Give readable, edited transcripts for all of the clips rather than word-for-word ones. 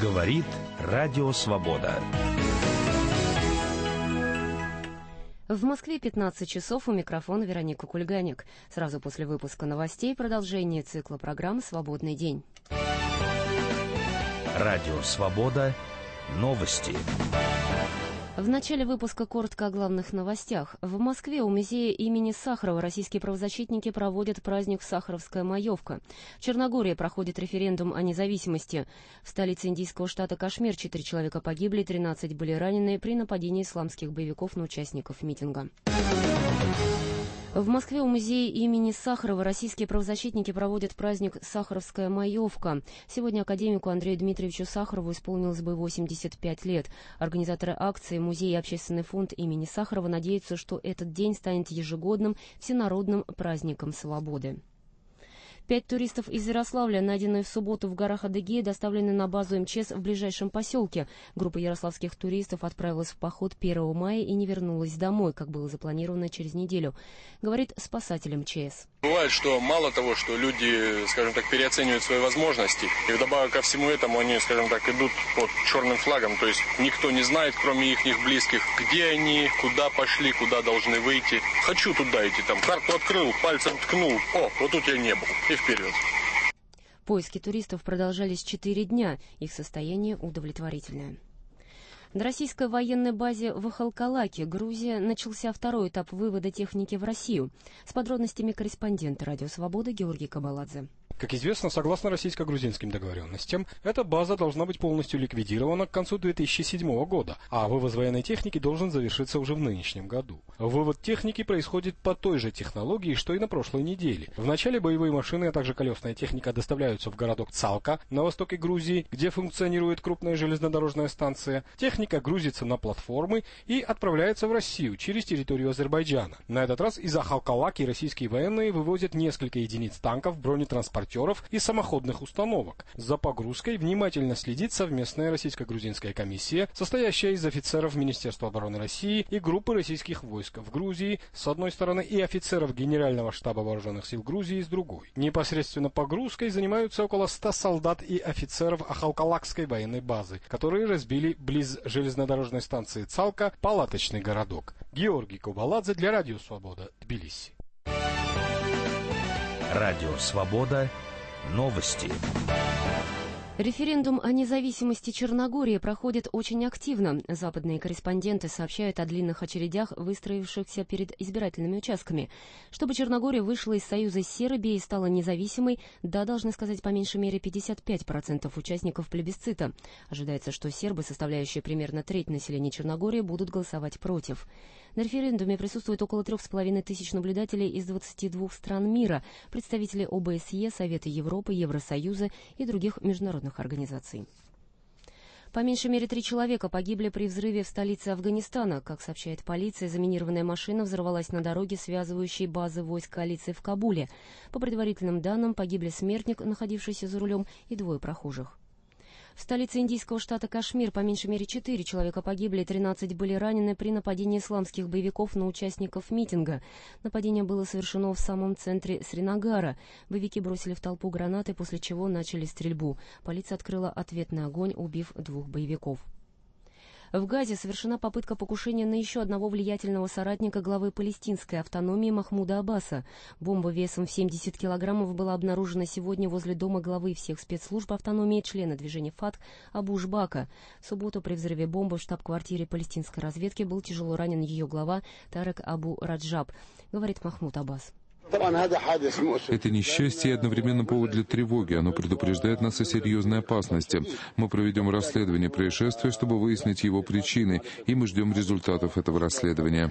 Говорит Радио Свобода. В Москве 15 часов, у микрофона Вероника Кульганик. Сразу после выпуска новостей продолжение цикла программ «Свободный день». Радио Свобода. Новости. В начале выпуска коротко о главных новостях. В Москве у музея имени Сахарова российские правозащитники проводят праздник «Сахаровская маевка». В Черногории проходит референдум о независимости. В столице индийского штата Кашмир 4 человека погибли, 13 были ранены при нападении исламских боевиков на участников митинга. В Москве у музея имени Сахарова российские правозащитники проводят праздник «Сахаровская маевка». Сегодня академику Андрею Дмитриевичу Сахарову исполнилось бы 85 лет. Организаторы акции «Музей и общественный фонд имени Сахарова» надеются, что этот день станет ежегодным всенародным праздником свободы. 5 туристов из Ярославля, найденные в субботу в горах Адыгеи, доставлены на базу МЧС в ближайшем поселке. Группа ярославских туристов отправилась в поход 1 мая и не вернулась домой, как было запланировано через неделю, говорит спасатель МЧС. Бывает, что мало того, что люди, скажем так, переоценивают свои возможности, и вдобавок ко всему этому они, скажем так, идут под черным флагом, то есть никто не знает, кроме их близких, где они, куда пошли, куда должны выйти. Хочу туда идти, там карту открыл, пальцем ткнул, о, вот тут я не был, и вперед. Поиски туристов продолжались 4 дня, их состояние удовлетворительное. На российской военной базе в Ахалкалаке, Грузия, начался второй этап вывода техники в Россию. С подробностями корреспондент «Радио Свобода» Георгий Кабаладзе. Как известно, согласно российско-грузинским договоренностям, эта база должна быть полностью ликвидирована к концу 2007 года, а вывоз военной техники должен завершиться уже в нынешнем году. Вывод техники происходит по той же технологии, что и на прошлой неделе. Вначале боевые машины, а также колесная техника доставляются в городок Цалка на востоке Грузии, где функционирует крупная железнодорожная станция. Техника грузится на платформы и отправляется в Россию через территорию Азербайджана. На этот раз из Ахалкалаки российские военные вывозят несколько единиц танков, бронетранспортеров и самоходных установок. За погрузкой внимательно следит совместная российско-грузинская комиссия, состоящая из офицеров Министерства обороны России и группы российских войск в Грузии с одной стороны и офицеров Генерального штаба вооруженных сил Грузии с другой. Непосредственно погрузкой занимаются около 100 солдат и офицеров Ахалкалакской военной базы, которые разбили близ железнодорожной станции Цалка палаточный городок. Георгий Кабаладзе для Радио Свобода, Тбилиси. Радио Свобода. Новости. Референдум о независимости Черногории проходит очень активно. Западные корреспонденты сообщают о длинных очередях, выстроившихся перед избирательными участками. Чтобы Черногория вышла из союза с Сербией и стала независимой, должны сказать по меньшей мере 55% участников плебисцита. Ожидается, что сербы, составляющие примерно треть населения Черногории, будут голосовать против. На референдуме присутствует около 3,5 тысяч наблюдателей из 22 стран мира, представители ОБСЕ, Совета Европы, Евросоюза и других международных организаций. По меньшей мере 3 человека погибли при взрыве в столице Афганистана. Как сообщает полиция, заминированная машина взорвалась на дороге, связывающей базы войск коалиции в Кабуле. По предварительным данным, погибли смертник, находившийся за рулем, и 2 прохожих. В столице индийского штата Кашмир по меньшей мере 4 человека погибли, 13 были ранены при нападении исламских боевиков на участников митинга. Нападение было совершено в самом центре Сринагара. Боевики бросили в толпу гранаты, после чего начали стрельбу. Полиция открыла ответный огонь, убив 2 боевиков. В Газе совершена попытка покушения на еще одного влиятельного соратника главы палестинской автономии Махмуда Аббаса. Бомба весом в 70 килограммов была обнаружена сегодня возле дома главы всех спецслужб автономии, члена движения ФАТХ Абу Шбака. В субботу при взрыве бомбы в штаб-квартире палестинской разведки был тяжело ранен ее глава Тарек Абу Раджаб, говорит Махмуд Аббас. Это несчастье и одновременно повод для тревоги. Оно предупреждает нас о серьезной опасности. Мы проведем расследование происшествия, чтобы выяснить его причины, и мы ждем результатов этого расследования.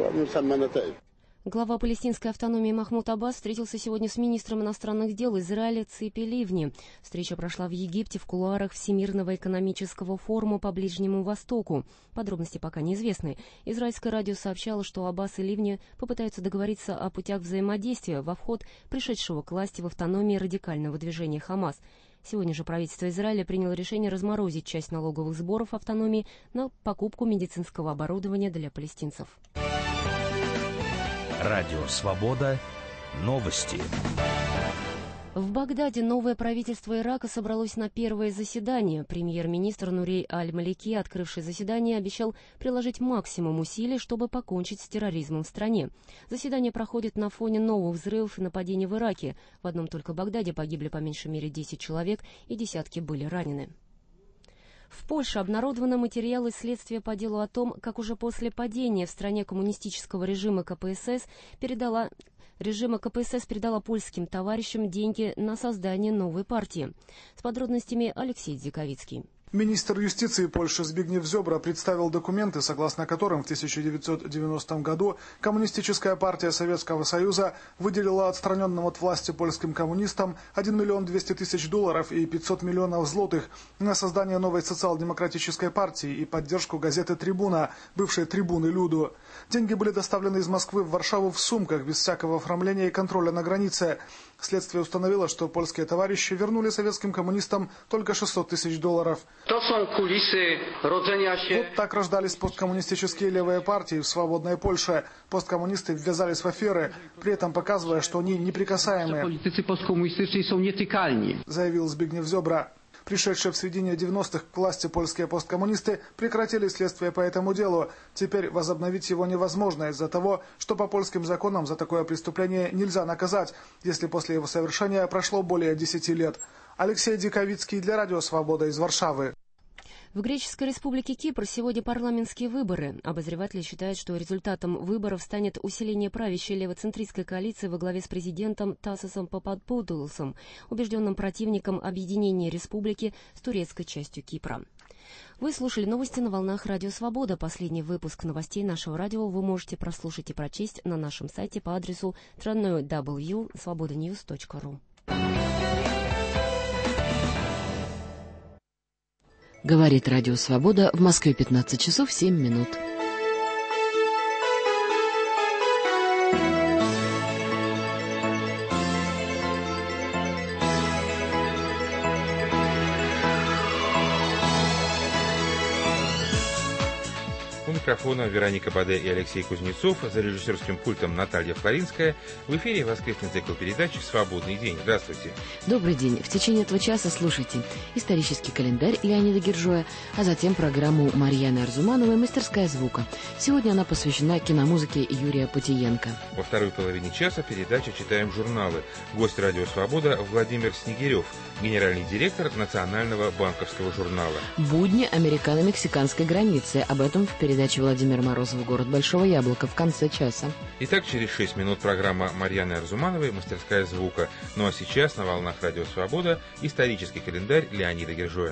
Глава палестинской автономии Махмуд Аббас встретился сегодня с министром иностранных дел Израиля Ципи Ливни. Встреча прошла в Египте в кулуарах Всемирного экономического форума по Ближнему Востоку. Подробности пока неизвестны. Израильское радио сообщало, что Аббас и Ливни попытаются договориться о путях взаимодействия во вход пришедшего к власти в автономии радикального движения «Хамас». Сегодня же правительство Израиля приняло решение разморозить часть налоговых сборов автономии на покупку медицинского оборудования для палестинцев. Радио Свобода. Новости. В Багдаде новое правительство Ирака собралось на первое заседание. Премьер-министр Нурей Аль-Малики, открывший заседание, обещал приложить максимум усилий, чтобы покончить с терроризмом в стране. Заседание проходит на фоне новых взрывов и нападений в Ираке. В одном только Багдаде погибли по меньшей мере 10 человек и десятки были ранены. В Польше обнародованы материалы следствия по делу о том, как уже после падения в стране коммунистического режима КПСС передала польским товарищам деньги на создание новой партии. С подробностями Алексей Дзиковицкий. Министр юстиции Польши Збигнев Зёбра представил документы, согласно которым в 1990 году Коммунистическая партия Советского Союза выделила отстраненным от власти польским коммунистам 1 миллион 200 тысяч долларов и 500 миллионов злотых на создание новой социал-демократической партии и поддержку газеты «Трибуна», бывшей «Трибуны Люду». Деньги были доставлены из Москвы в Варшаву в сумках, без всякого оформления и контроля на границе. Следствие установило, что польские товарищи вернули советским коммунистам только 600 тысяч долларов. Вот так рождались посткоммунистические левые партии в свободной Польше. Посткоммунисты ввязались в аферы, при этом показывая, что они неприкасаемые, заявил Збигнев Зёбра. Пришедшие в середине 90-х к власти польские посткоммунисты прекратили следствие по этому делу. Теперь возобновить его невозможно из-за того, что по польским законам за такое преступление нельзя наказать, если после его совершения прошло более 10 лет. Алексей Диковицкий для Радио Свобода из Варшавы. В Греческой республике Кипр сегодня парламентские выборы. Обозреватели считают, что результатом выборов станет усиление правящей левоцентристской коалиции во главе с президентом Тасосом Пападопулосом, убежденным противником объединения республики с турецкой частью Кипра. Вы слушали новости на волнах Радио Свобода. Последний выпуск новостей нашего радио вы можете прослушать и прочесть на нашем сайте по адресу www.svobodanews.ru. Говорит Радио Свобода, в Москве 15 часов 7 минут. У микрофона Вероника Баде и Алексей Кузнецов, за режиссерским пультом Наталья Флоринская. В эфире воскресный цикл передачи «Свободный день». Здравствуйте. Добрый день. В течение этого часа слушайте исторический календарь Леонида Гержоя, а затем программу Марьяны Арзумановой «Мастерская звука». Сегодня она посвящена киномузыке Юрия Путиенко. Во второй половине часа передача «Читаем журналы». Гость Радио Свобода Владимир Снегирев, генеральный директор Национального банковского журнала. Будни американо-мексиканской границы. Об этом в передаче Владимира Морозова «Город Большого Яблока» в конце часа. Итак, через 6 минут программа Марьяны Арзумановой «Мастерская звука». Ну а сейчас на волнах Радио Свобода исторический календарь Леонида Гержоя.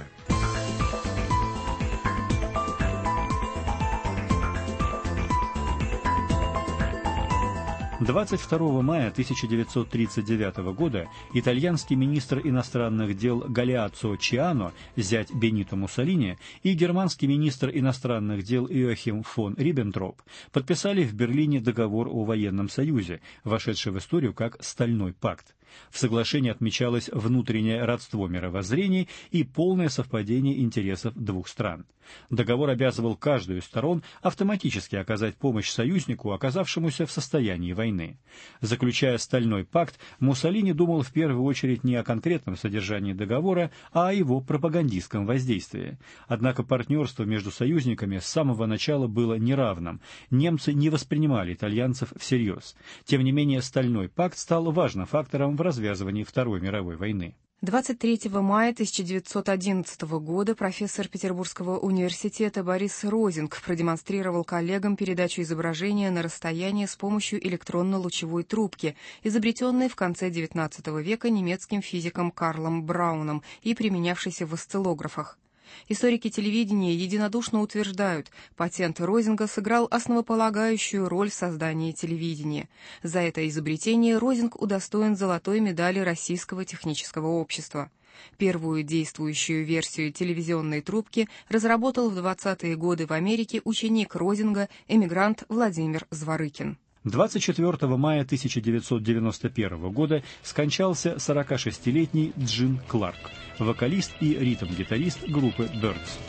22 мая 1939 года итальянский министр иностранных дел Галеаццо Чиано, зять Бенито Муссолини, и германский министр иностранных дел Иоахим фон Риббентроп подписали в Берлине договор о военном союзе, вошедший в историю как «Стальной пакт». В соглашении отмечалось внутреннее родство мировоззрений и полное совпадение интересов двух стран. Договор обязывал каждую из сторон автоматически оказать помощь союзнику, оказавшемуся в состоянии войны. Заключая Стальной пакт, Муссолини думал в первую очередь не о конкретном содержании договора, а о его пропагандистском воздействии. Однако партнерство между союзниками с самого начала было неравным. Немцы не воспринимали итальянцев всерьез. Тем не менее, Стальной пакт стал важным фактором в развязывании Второй мировой войны. 23 мая 1911 года профессор Петербургского университета Борис Розинг продемонстрировал коллегам передачу изображения на расстояние с помощью электронно-лучевой трубки, изобретенной в конце XIX века немецким физиком Карлом Брауном и применявшейся в осциллографах. Историки телевидения единодушно утверждают, патент Розинга сыграл основополагающую роль в создании телевидения. За это изобретение Розинг удостоен золотой медали Российского технического общества. Первую действующую версию телевизионной трубки разработал в 20-е годы в Америке ученик Розинга, эмигрант Владимир Зворыкин. 24 мая 1991 года скончался 46-летний Джин Кларк, вокалист и ритм-гитарист группы Birds.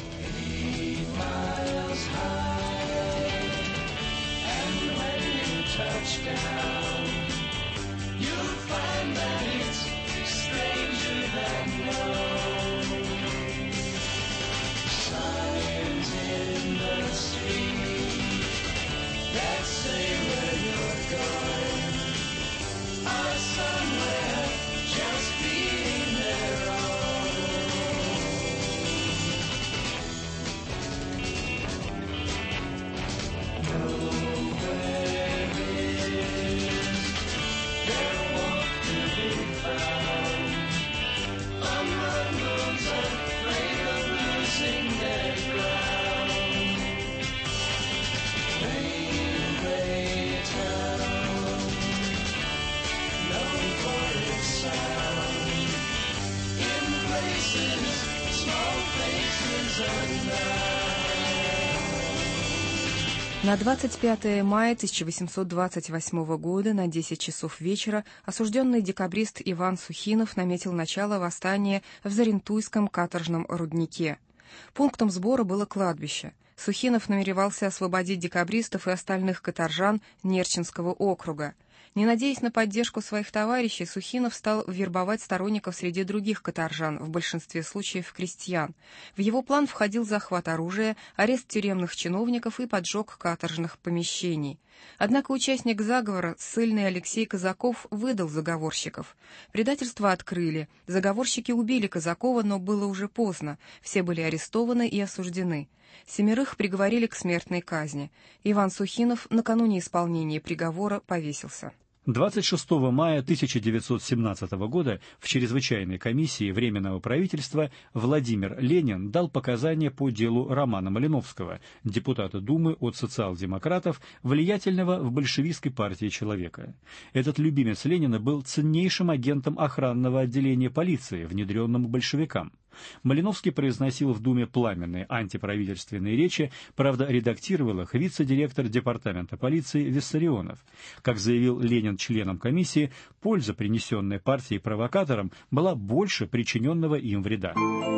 На 25 мая 1828 года на 10 часов вечера осужденный декабрист Иван Сухинов наметил начало восстания в Зарентуйском каторжном руднике. Пунктом сбора было кладбище. Сухинов намеревался освободить декабристов и остальных каторжан Нерчинского округа. Не надеясь на поддержку своих товарищей, Сухинов стал вербовать сторонников среди других каторжан, в большинстве случаев крестьян. В его план входил захват оружия, арест тюремных чиновников и поджог каторжных помещений. Однако участник заговора, ссыльный Алексей Казаков, выдал заговорщиков. Предательство открыли. Заговорщики убили Казакова, но было уже поздно. Все были арестованы и осуждены. 7 приговорили к смертной казни. Иван Сухинов накануне исполнения приговора повесился. 26 мая 1917 года в чрезвычайной комиссии Временного правительства Владимир Ленин дал показания по делу Романа Малиновского, депутата Думы от социал-демократов, влиятельного в большевистской партии человека. Этот любимец Ленина был ценнейшим агентом охранного отделения полиции, внедренным к большевикам. Малиновский произносил в Думе пламенные антиправительственные речи, правда, редактировал их вице-директор департамента полиции Виссарионов. Как заявил Ленин членам комиссии, польза, принесенная партией провокаторам, была больше причиненного им вреда.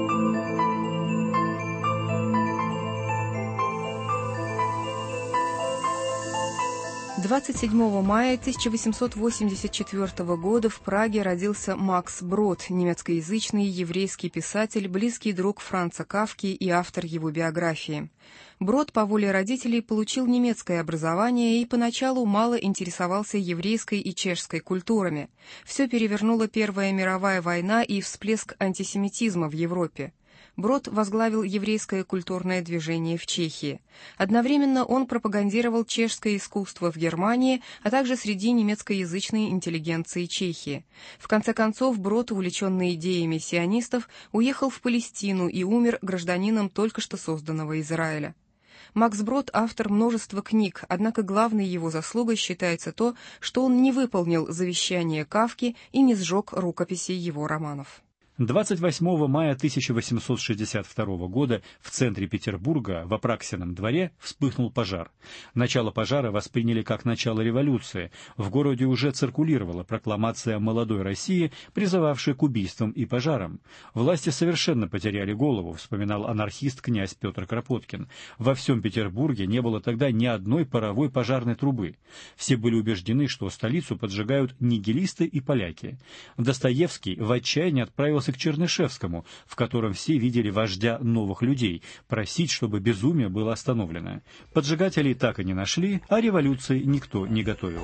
27 мая 1884 года в Праге родился Макс Брод, немецкоязычный еврейский писатель, близкий друг Франца Кафки и автор его биографии. Брод по воле родителей получил немецкое образование и поначалу мало интересовался еврейской и чешской культурами. Все перевернула Первая мировая война и всплеск антисемитизма в Европе. Брод возглавил еврейское культурное движение в Чехии. Одновременно он пропагандировал чешское искусство в Германии, а также среди немецкоязычной интеллигенции Чехии. В конце концов, Брод, увлеченный идеями сионистов, уехал в Палестину и умер гражданином только что созданного Израиля. Макс Брод – автор множества книг, однако главной его заслугой считается то, что он не выполнил завещание Кафки и не сжег рукописи его романов. 28 мая 1862 года в центре Петербурга, в Апраксином дворе, вспыхнул пожар. Начало пожара восприняли как начало революции. В городе уже циркулировала прокламация молодой России, призывавшая к убийствам и пожарам. Власти совершенно потеряли голову, вспоминал анархист князь Петр Кропоткин. Во всем Петербурге не было тогда ни одной паровой пожарной трубы. Все были убеждены, что столицу поджигают нигилисты и поляки. Достоевский в отчаянии отправился к Чернышевскому, в котором все видели вождя новых людей, просить, чтобы безумие было остановлено. Поджигателей так и не нашли, а революции никто не готовил.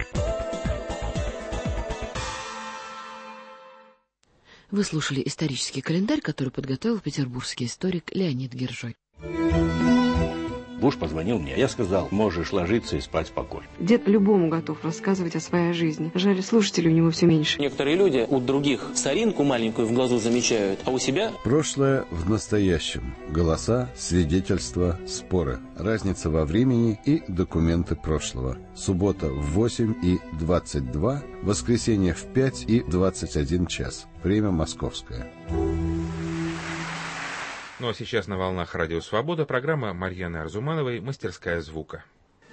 Вы слушали исторический календарь, который подготовил петербургский историк Леонид Гержой. Буш позвонил мне. Я сказал, можешь ложиться и спать спокойно. Дед любому готов рассказывать о своей жизни. Жаль, слушателей у него все меньше. Некоторые люди у других соринку маленькую в глазу замечают, а у себя... Прошлое в настоящем. Голоса, свидетельства, споры. Разница во времени и документы прошлого. Суббота в 8:22, воскресенье в 5:21 час. Время московское. Ну а сейчас на волнах Радио Свобода программа Марьяны Арзумановой «Мастерская звука».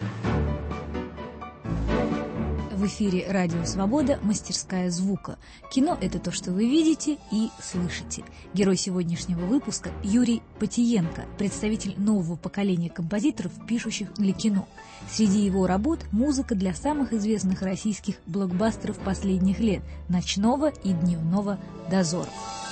В эфире Радио Свобода «Мастерская звука». Кино – это то, что вы видите и слышите. Герой сегодняшнего выпуска – Юрий Потиенко, представитель нового поколения композиторов, пишущих для кино. Среди его работ – музыка для самых известных российских блокбастеров последних лет – «Ночного» и «Дневного дозора».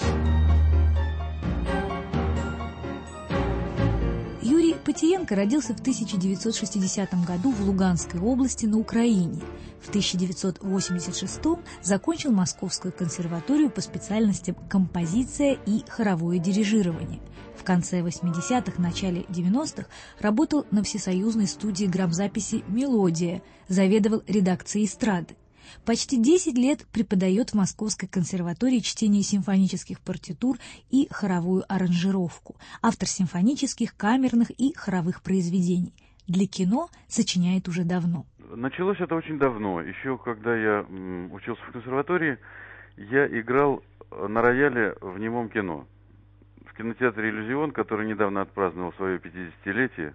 Юрий Потиенко родился в 1960 году в Луганской области на Украине. В 1986 закончил Московскую консерваторию по специальностям композиция и хоровое дирижирование. В конце 80-х, начале 90-х работал на всесоюзной студии грамзаписи «Мелодия», заведовал редакцией эстрады. Почти 10 лет преподает в Московской консерватории чтение симфонических партитур и хоровую аранжировку, автор симфонических, камерных и хоровых произведений. Для кино сочиняет уже давно. Началось это очень давно. Еще когда я учился в консерватории, я играл на рояле в немом кино. В кинотеатре «Иллюзион», который недавно отпраздновал свое 50-летие,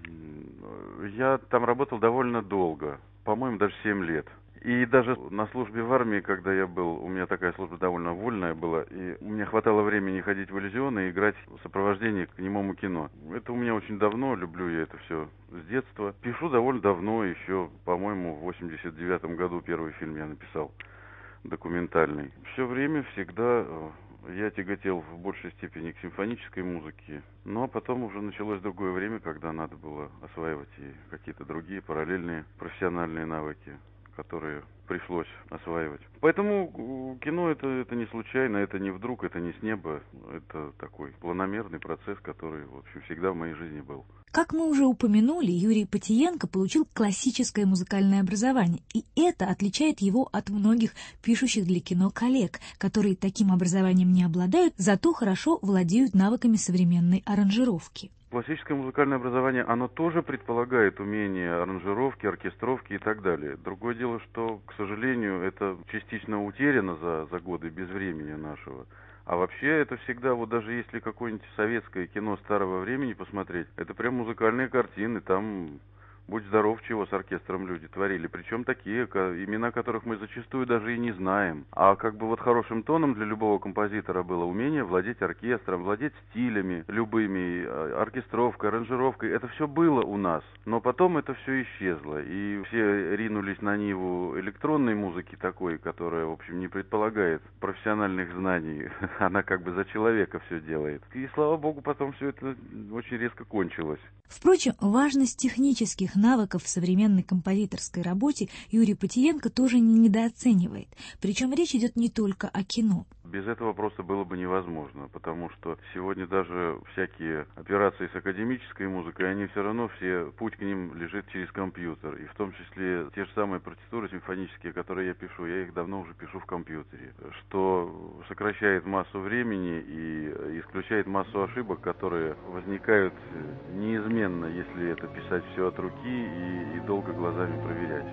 я там работал довольно долго, по-моему, даже 7 лет. И даже на службе в армии, когда я был, у меня такая служба довольно вольная была, и у меня хватало времени ходить в «Иллюзион» и играть в сопровождении к немому кино. Это у меня очень давно, люблю я это все с детства. Пишу довольно давно, еще, по-моему, в 89-м году первый фильм я написал, документальный. Все время, всегда я тяготел в большей степени к симфонической музыке, но потом уже началось другое время, когда надо было осваивать и какие-то другие параллельные профессиональные навыки, которые пришлось осваивать. Поэтому кино это не случайно, это не вдруг, это не с неба. Это такой планомерный процесс, который, в общем, всегда в моей жизни был. Как мы уже упомянули, Юрий Патиенко получил классическое музыкальное образование, и это отличает его от многих пишущих для кино коллег, которые таким образованием не обладают, зато хорошо владеют навыками современной аранжировки. Классическое музыкальное образование, оно тоже предполагает умение аранжировки, оркестровки и так далее. Другое дело, что, к сожалению, это частично утеряно за годы безвремени нашего. А вообще это всегда, вот даже если какое-нибудь советское кино старого времени посмотреть, это прям музыкальные картины, там... Будь здоров, чего с оркестром люди творили. Причем такие, имена которых мы зачастую даже и не знаем. А как бы вот хорошим тоном для любого композитора было умение владеть оркестром, владеть стилями любыми, оркестровкой, аранжировкой. Это все было у нас. Но потом это все исчезло. И все ринулись на ниву электронной музыки такой, которая, в общем, не предполагает профессиональных знаний. Она как бы за человека все делает. И, слава богу, потом все это очень резко кончилось. Впрочем, важность технических навыков в современной композиторской работе Юрий Патиенко тоже не недооценивает. Причем речь идет не только о кино. Без этого просто было бы невозможно, потому что сегодня даже всякие операции с академической музыкой, они все равно, путь к ним лежит через компьютер. И в том числе те же самые партитуры симфонические, которые я пишу, я их давно уже пишу в компьютере, что сокращает массу времени и исключает массу ошибок, которые возникают неизменно, если это писать все от руки и долго глазами проверять.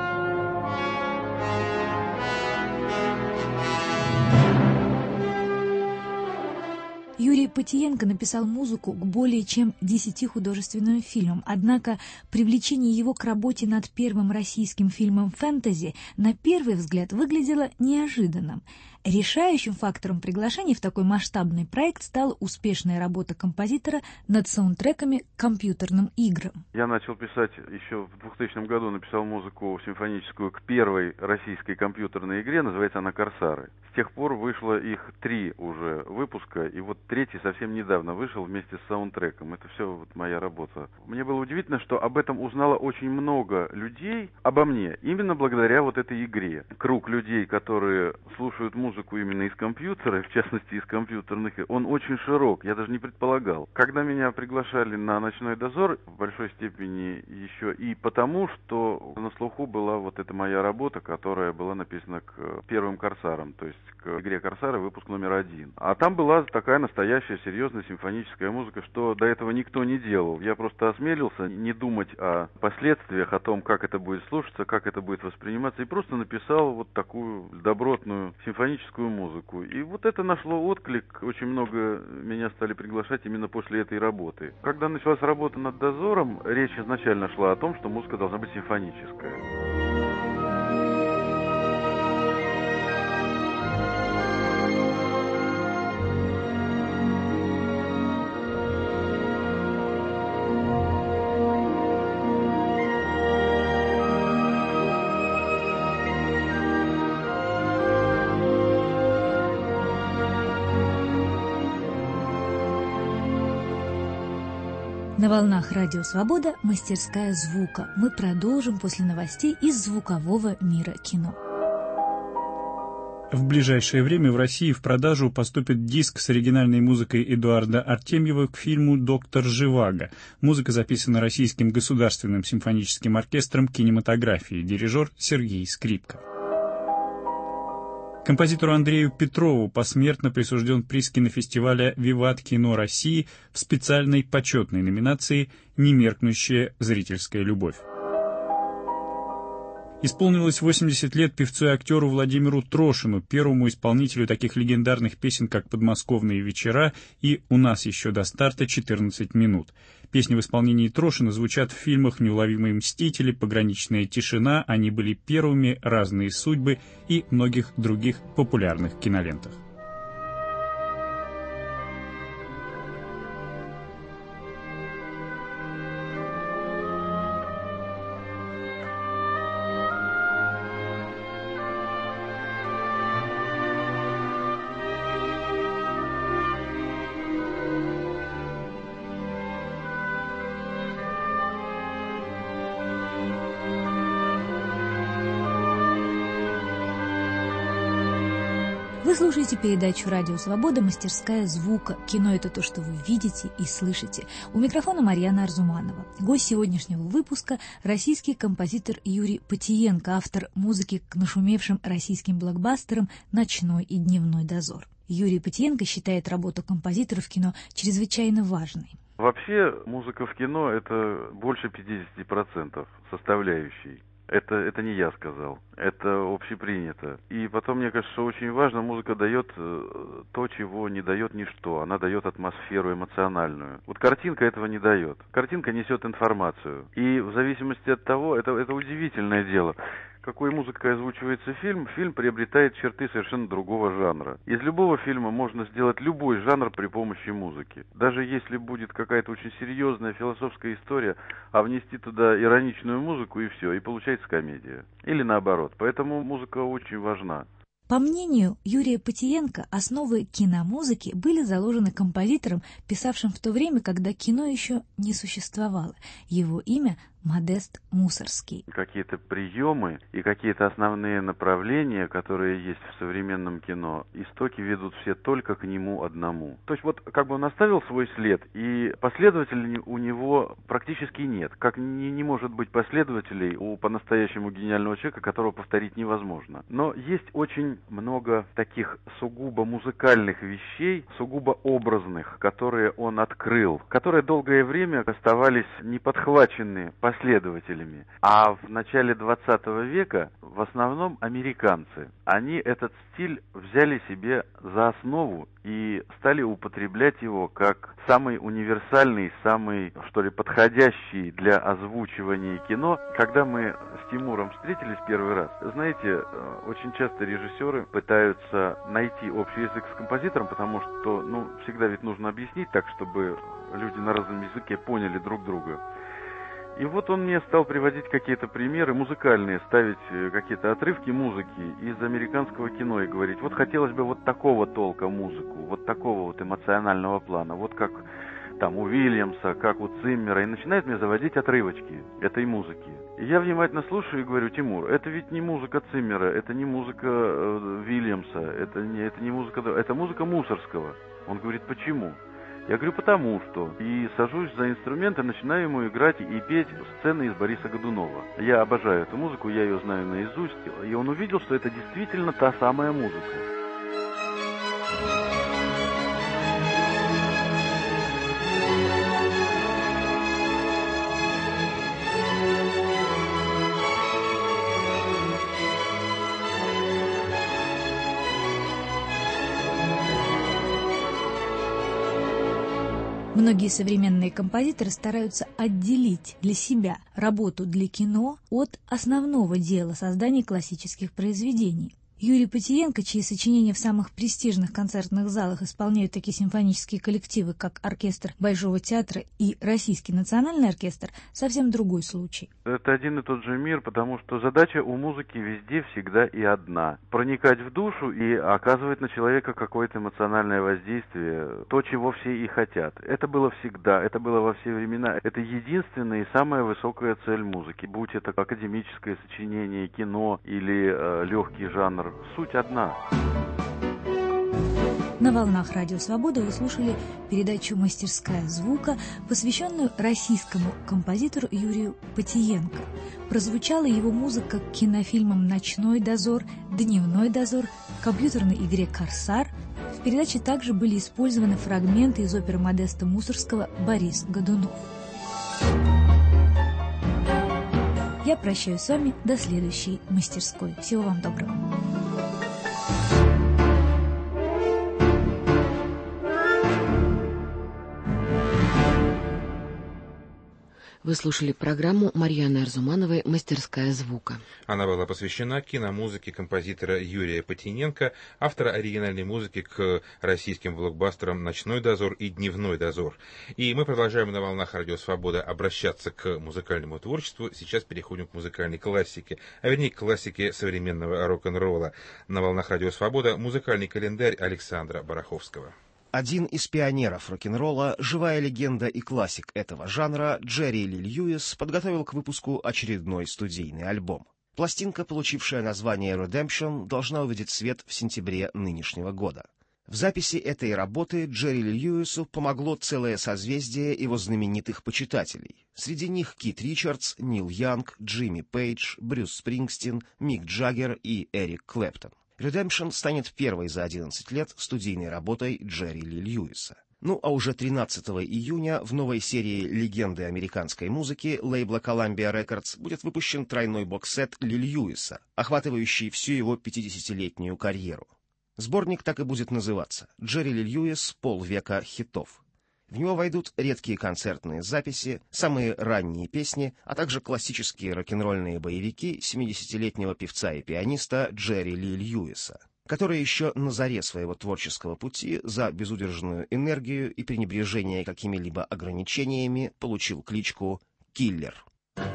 Юрий Патиенко написал музыку к более чем 10 художественным фильмам, однако привлечение его к работе над первым российским фильмом фэнтези на первый взгляд выглядело неожиданным. Решающим фактором приглашения в такой масштабный проект стала успешная работа композитора над саундтреками к компьютерным играм. Я начал писать еще в 2000 году, написал музыку симфоническую к первой российской компьютерной игре, называется она «Корсары». С тех пор вышло их 3 уже выпуска, и вот 3-й совсем недавно вышел вместе с саундтреком. Это все вот моя работа. Мне было удивительно, что об этом узнало очень много людей, обо мне, именно благодаря вот этой игре. Круг людей, которые слушают музыку именно из компьютера, в частности из компьютерных игр, он очень широк, я даже не предполагал. Когда меня приглашали на «Ночной дозор», в большой степени еще и потому, что на слуху была вот эта моя работа, которая была написана к первым «Корсарам», то есть к игре «Корсары», выпуск номер 1. А там была такая настоящая серьезная симфоническая музыка, что до этого никто не делал. Я просто осмелился не думать о последствиях, о том, как это будет слушаться, как это будет восприниматься, и просто написал вот такую добротную симфоническую музыку. И вот это нашло отклик. Очень много меня стали приглашать именно после этой работы. Когда началась работа над «Дозором», речь изначально шла о том, что музыка должна быть симфоническая. На волнах Радио Свобода «Мастерская звука». Мы продолжим после новостей из звукового мира кино. В ближайшее время в России в продажу поступит диск с оригинальной музыкой Эдуарда Артемьева к фильму «Доктор Живаго». Музыка записана Российским государственным симфоническим оркестром кинематографии. Дирижер Сергей Скрипка. Композитору Андрею Петрову посмертно присужден приз кинофестиваля «Виват Кино России» в специальной почетной номинации «Немеркнущая зрительская любовь». Исполнилось 80 лет певцу и актеру Владимиру Трошину, первому исполнителю таких легендарных песен, как «Подмосковные вечера» и «У нас еще до старта 14 минут». Песни в исполнении Трошина звучат в фильмах «Неуловимые мстители», «Пограничная тишина», «Они были первыми», «Разные судьбы» и многих других популярных кинолентах. Вы слушаете передачу «Радио Свобода. Мастерская звука». Кино – это то, что вы видите и слышите. У микрофона Марьяна Арзуманова. Гость сегодняшнего выпуска – российский композитор Юрий Патиенко, автор музыки к нашумевшим российским блокбастерам «Ночной и дневной дозор». Юрий Патиенко считает работу композитора в кино чрезвычайно важной. Вообще, музыка в кино – это больше 50% составляющей. Это не я сказал, это общепринято. И потом, мне кажется, что очень важно, музыка дает то, чего не дает ничто. Она дает атмосферу эмоциональную. Вот картинка этого не дает. Картинка несет информацию. И в зависимости от того, это удивительное дело. Какой музыкой озвучивается фильм приобретает черты совершенно другого жанра. Из любого фильма можно сделать любой жанр при помощи музыки. Даже если будет какая-то очень серьезная философская история, а внести туда ироничную музыку и все, и получается комедия. Или наоборот. Поэтому музыка очень важна. По мнению Юрия Патиенко, основы киномузыки были заложены композитором, писавшим в то время, когда кино еще не существовало. Его имя – Модест Мусоргский. Какие-то приемы и какие-то основные направления, которые есть в современном кино, истоки ведут все только к нему одному. То есть вот как бы он оставил свой след, и последователей у него практически нет. Как не может быть последователей у по-настоящему гениального человека, которого повторить невозможно. Но есть очень много таких сугубо музыкальных вещей, сугубо образных, которые он открыл, которые долгое время оставались неподхвачены последователями. А в начале 20 века в основном американцы. Они этот стиль взяли себе за основу и стали употреблять его как самый универсальный, самый, что ли, подходящий для озвучивания кино. Когда мы с Тимуром встретились первый раз, знаете, очень часто режиссеры пытаются найти общий язык с композитором, потому что, всегда ведь нужно объяснить так, чтобы люди на разном языке поняли друг друга. И вот он мне стал приводить какие-то примеры музыкальные, ставить какие-то отрывки музыки из американского кино и говорить, вот хотелось бы вот такого толка музыку, вот такого вот эмоционального плана, вот как там у Уильямса, как у Циммера, и начинает мне заводить отрывочки этой музыки. И я внимательно слушаю и говорю, Тимур, это ведь не музыка Циммера, это не музыка Уильямса, это не музыка, это музыка Мусоргского. Он говорит, почему? Я говорю, потому что. И сажусь за инструмент и начинаю ему играть и петь сцены из Бориса Годунова. Я обожаю эту музыку, я ее знаю наизусть. И он увидел, что это действительно та самая музыка. Многие современные композиторы стараются отделить для себя работу для кино от основного дела создания классических произведений. Юрий Патиенко, чьи сочинения в самых престижных концертных залах исполняют такие симфонические коллективы, как оркестр Большого театра и Российский национальный оркестр, совсем другой случай. Это один и тот же мир, потому что задача у музыки везде, всегда и одна. Проникать в душу и оказывать на человека какое-то эмоциональное воздействие, то, чего все и хотят. Это было всегда, это было во все времена. Это единственная и самая высокая цель музыки. Будь это академическое сочинение, кино или легкий жанр. Суть одна. На волнах Радио Свобода вы слушали передачу «Мастерская звука», посвященную российскому композитору Юрию Патиенко. Прозвучала его музыка к кинофильмам «Ночной дозор», «Дневной дозор», компьютерной игре «Корсар». В передаче также были использованы фрагменты из оперы Модеста Мусоргского «Борис Годунов». Я прощаюсь с вами до следующей мастерской. Всего вам доброго. Вы слушали программу Марьяны Арзумановой «Мастерская звука». Она была посвящена киномузыке композитора Юрия Патиненко, автора оригинальной музыки к российским блокбастерам «Ночной дозор» и «Дневной дозор». И мы продолжаем на волнах Радио Свобода обращаться к музыкальному творчеству. Сейчас переходим к музыкальной классике, а вернее к классике современного рок-н-ролла. На волнах Радио Свобода музыкальный календарь Александра Бараховского. Один из пионеров рок-н-ролла, живая легенда и классик этого жанра, Джерри Ли Льюис подготовил к выпуску очередной студийный альбом. Пластинка, получившая название «Redemption», должна увидеть свет в сентябре нынешнего года. В записи этой работы Джерри Ли Льюису помогло целое созвездие его знаменитых почитателей. Среди них Кит Ричардс, Нил Янг, Джимми Пейдж, Брюс Спрингстин, Мик Джаггер и Эрик Клэптон. «Redemption» станет первой за 11 лет студийной работой Джерри Ли Льюиса. Ну а уже 13 июня в новой серии «Легенды американской музыки» лейбла Columbia Records будет выпущен тройной бокс-сет Ли Льюиса, охватывающий всю его 50-летнюю карьеру. Сборник так и будет называться «Джерри Ли Льюис. Полвека хитов». В него войдут редкие концертные записи, самые ранние песни, а также классические рок-н-ролльные боевики 70-летнего певца и пианиста Джерри Ли Льюиса, который еще на заре своего творческого пути за безудержную энергию и пренебрежение какими-либо ограничениями получил кличку «Киллер».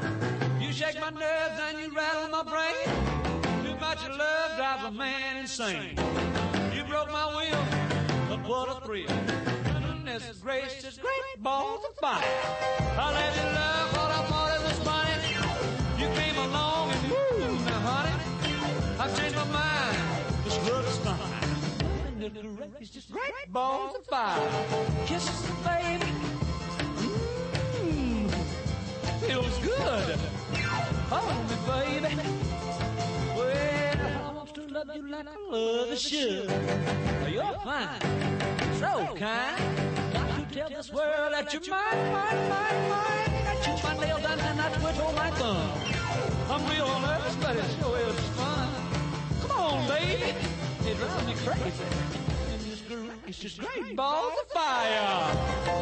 Goodness gracious, great balls of fire. I let you love what I thought it was funny. You came along and moved me, honey. I've changed my mind. This love is fine. Goodness gracious, great balls of fire. Kisses, baby. Feels good. Hold me, baby. Well, I want to love you like I love you should. You're fine. So kind. Tell this world that you're mine. That you my nails and I twiddle my thumb. I'm real nervous, but it sure is fun. Come on, baby. It drives me crazy. And it's just great balls of fire.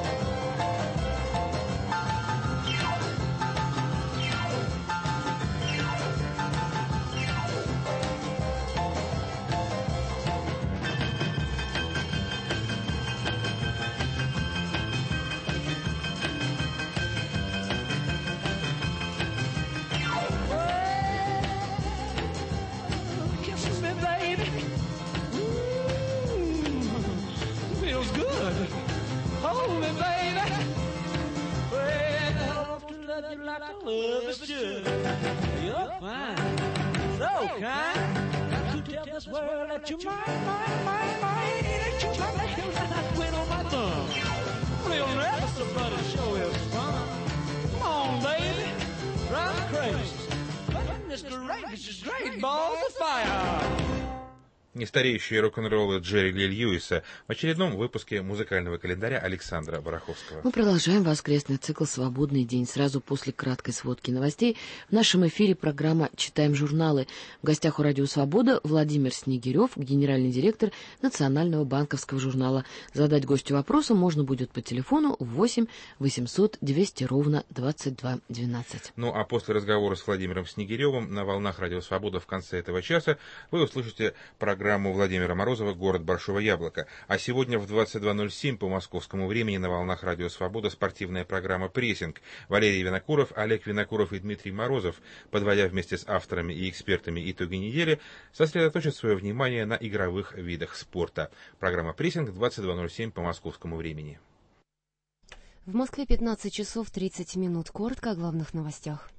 Like I love is good. You're fine, so kind. Got to tell this world that you're mine. That you my nails and I twin on my thumb. Real nervous, but it sure is fun. Come on, baby, drive me crazy. Goodness gracious, great balls of fire. Нестареющие рок-н-роллы Джерри Ли Льюиса в очередном выпуске музыкального календаря Александра Бараховского. Мы продолжаем воскресный цикл «Свободный день». Сразу после краткой сводки новостей в нашем эфире программа «Читаем журналы». В гостях у «Радио Свобода» Владимир Снегирев, генеральный директор Национального банковского журнала. Задать гостю вопросы можно будет по телефону 8 800 200 ровно 22 12. Ну а после разговора с Владимиром Снегиревым на волнах «Радио Свобода» в конце этого часа вы услышите программу Владимира Морозова «Город Большого Яблока». А сегодня в 22:07 по московскому времени на волнах Радио Свобода спортивная программа «Прессинг». Валерий Винокуров, Олег Винокуров и Дмитрий Морозов, подводя вместе с авторами и экспертами итоги недели, сосредоточат свое внимание на игровых видах спорта. Программа «Прессинг» 22:07 по московскому времени. В Москве 15 часов 30 минут. Коротко о главных новостях.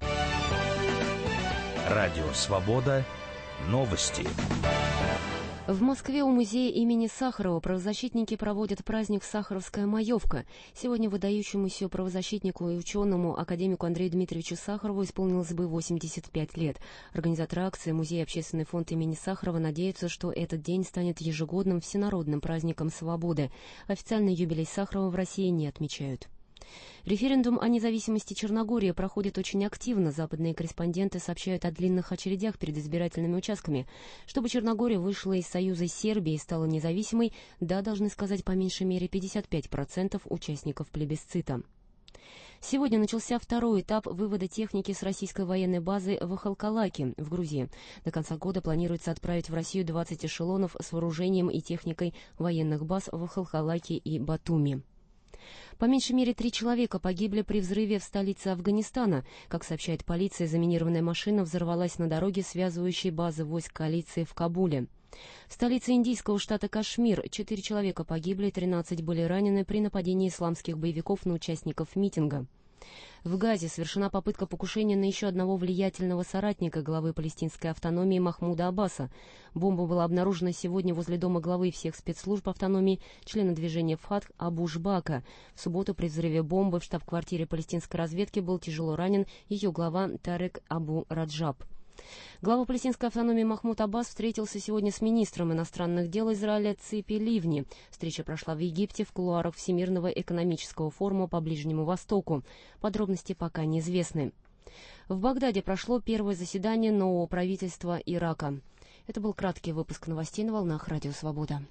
Радио «Свобода». Новости. В Москве у музея имени Сахарова правозащитники проводят праздник «Сахаровская маевка». Сегодня выдающемуся правозащитнику и ученому академику Андрею Дмитриевичу Сахарову исполнилось бы 85 лет. Организаторы акции «Музей Общественный фонд имени Сахарова» надеются, что этот день станет ежегодным всенародным праздником свободы. Официальный юбилей Сахарова в России не отмечают. Референдум о независимости Черногории проходит очень активно. Западные корреспонденты сообщают о длинных очередях перед избирательными участками. Чтобы Черногория вышла из союза с Сербией и стала независимой, да, должны сказать по меньшей мере 55% участников плебисцита. Сегодня начался второй этап вывода техники с российской военной базы в Халкалаке в Грузии. До конца года планируется отправить в Россию 20 эшелонов с вооружением и техникой военных баз в Халкалаке и Батуми. По меньшей мере 3 человека погибли при взрыве в столице Афганистана. Как сообщает полиция, заминированная машина взорвалась на дороге, связывающей базы войск коалиции в Кабуле. В столице индийского штата Кашмир 4 человека погибли, 13 были ранены при нападении исламских боевиков на участников митинга. В Газе совершена попытка покушения на еще одного влиятельного соратника главы палестинской автономии Махмуда Аббаса. Бомба была обнаружена сегодня возле дома главы всех спецслужб автономии, члена движения Фатх Абу Жбака. В субботу при взрыве бомбы в штаб-квартире палестинской разведки был тяжело ранен ее глава Тарек Абу Раджаб. Глава палестинской автономии Махмуд Аббас встретился сегодня с министром иностранных дел Израиля Ципи Ливни. Встреча прошла в Египте в кулуарах Всемирного экономического форума по Ближнему Востоку. Подробности пока неизвестны. В Багдаде прошло первое заседание нового правительства Ирака. Это был краткий выпуск новостей на волнах Радио Свобода.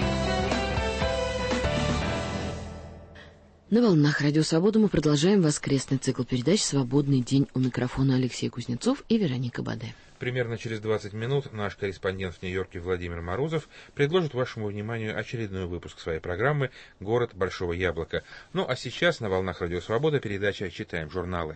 На волнах Радио Свобода мы продолжаем воскресный цикл передач «Свободный день». У микрофона Алексей Кузнецов и Вероника Баде. Примерно через 20 минут наш корреспондент в Нью-Йорке Владимир Морозов предложит вашему вниманию очередной выпуск своей программы «Город Большого Яблока». Ну а сейчас на волнах Радио Свобода передача «Читаем журналы».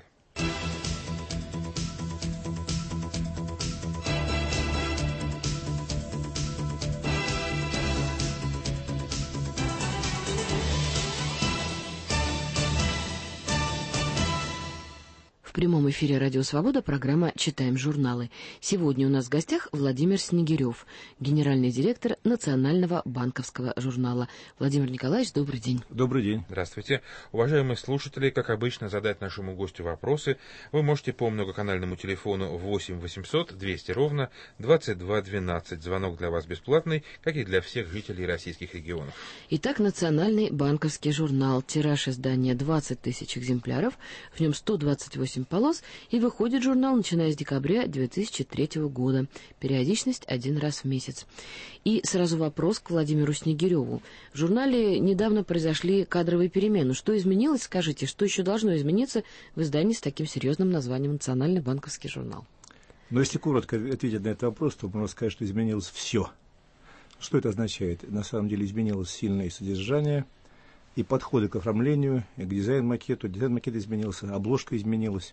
В прямом эфире «Радио Свобода» программа «Читаем журналы». Сегодня у нас в гостях Владимир Снегирев, генеральный директор Национального банковского журнала. Владимир Николаевич, добрый день. Добрый день. Здравствуйте. Уважаемые слушатели, как обычно, задать нашему гостю вопросы вы можете по многоканальному телефону 8 800 200 ровно 2212. Звонок для вас бесплатный, как и для всех жителей российских регионов. Итак, Национальный банковский журнал. Тираж издания 20 тысяч экземпляров, в нем 128 полос, и выходит журнал, начиная с декабря 2003 года. Периодичность 1 раз в месяц. И сразу вопрос к Владимиру Снегиреву. В журнале недавно произошли кадровые перемены. Что изменилось, скажите, что еще должно измениться в издании с таким серьезным названием «Национальный банковский журнал»? Но если коротко ответить на этот вопрос, то можно сказать, что изменилось все. Что это означает? На самом деле изменилось сильное содержание, и подходы к оформлению, и к дизайн-макету. Дизайн-макет изменился, обложка изменилась.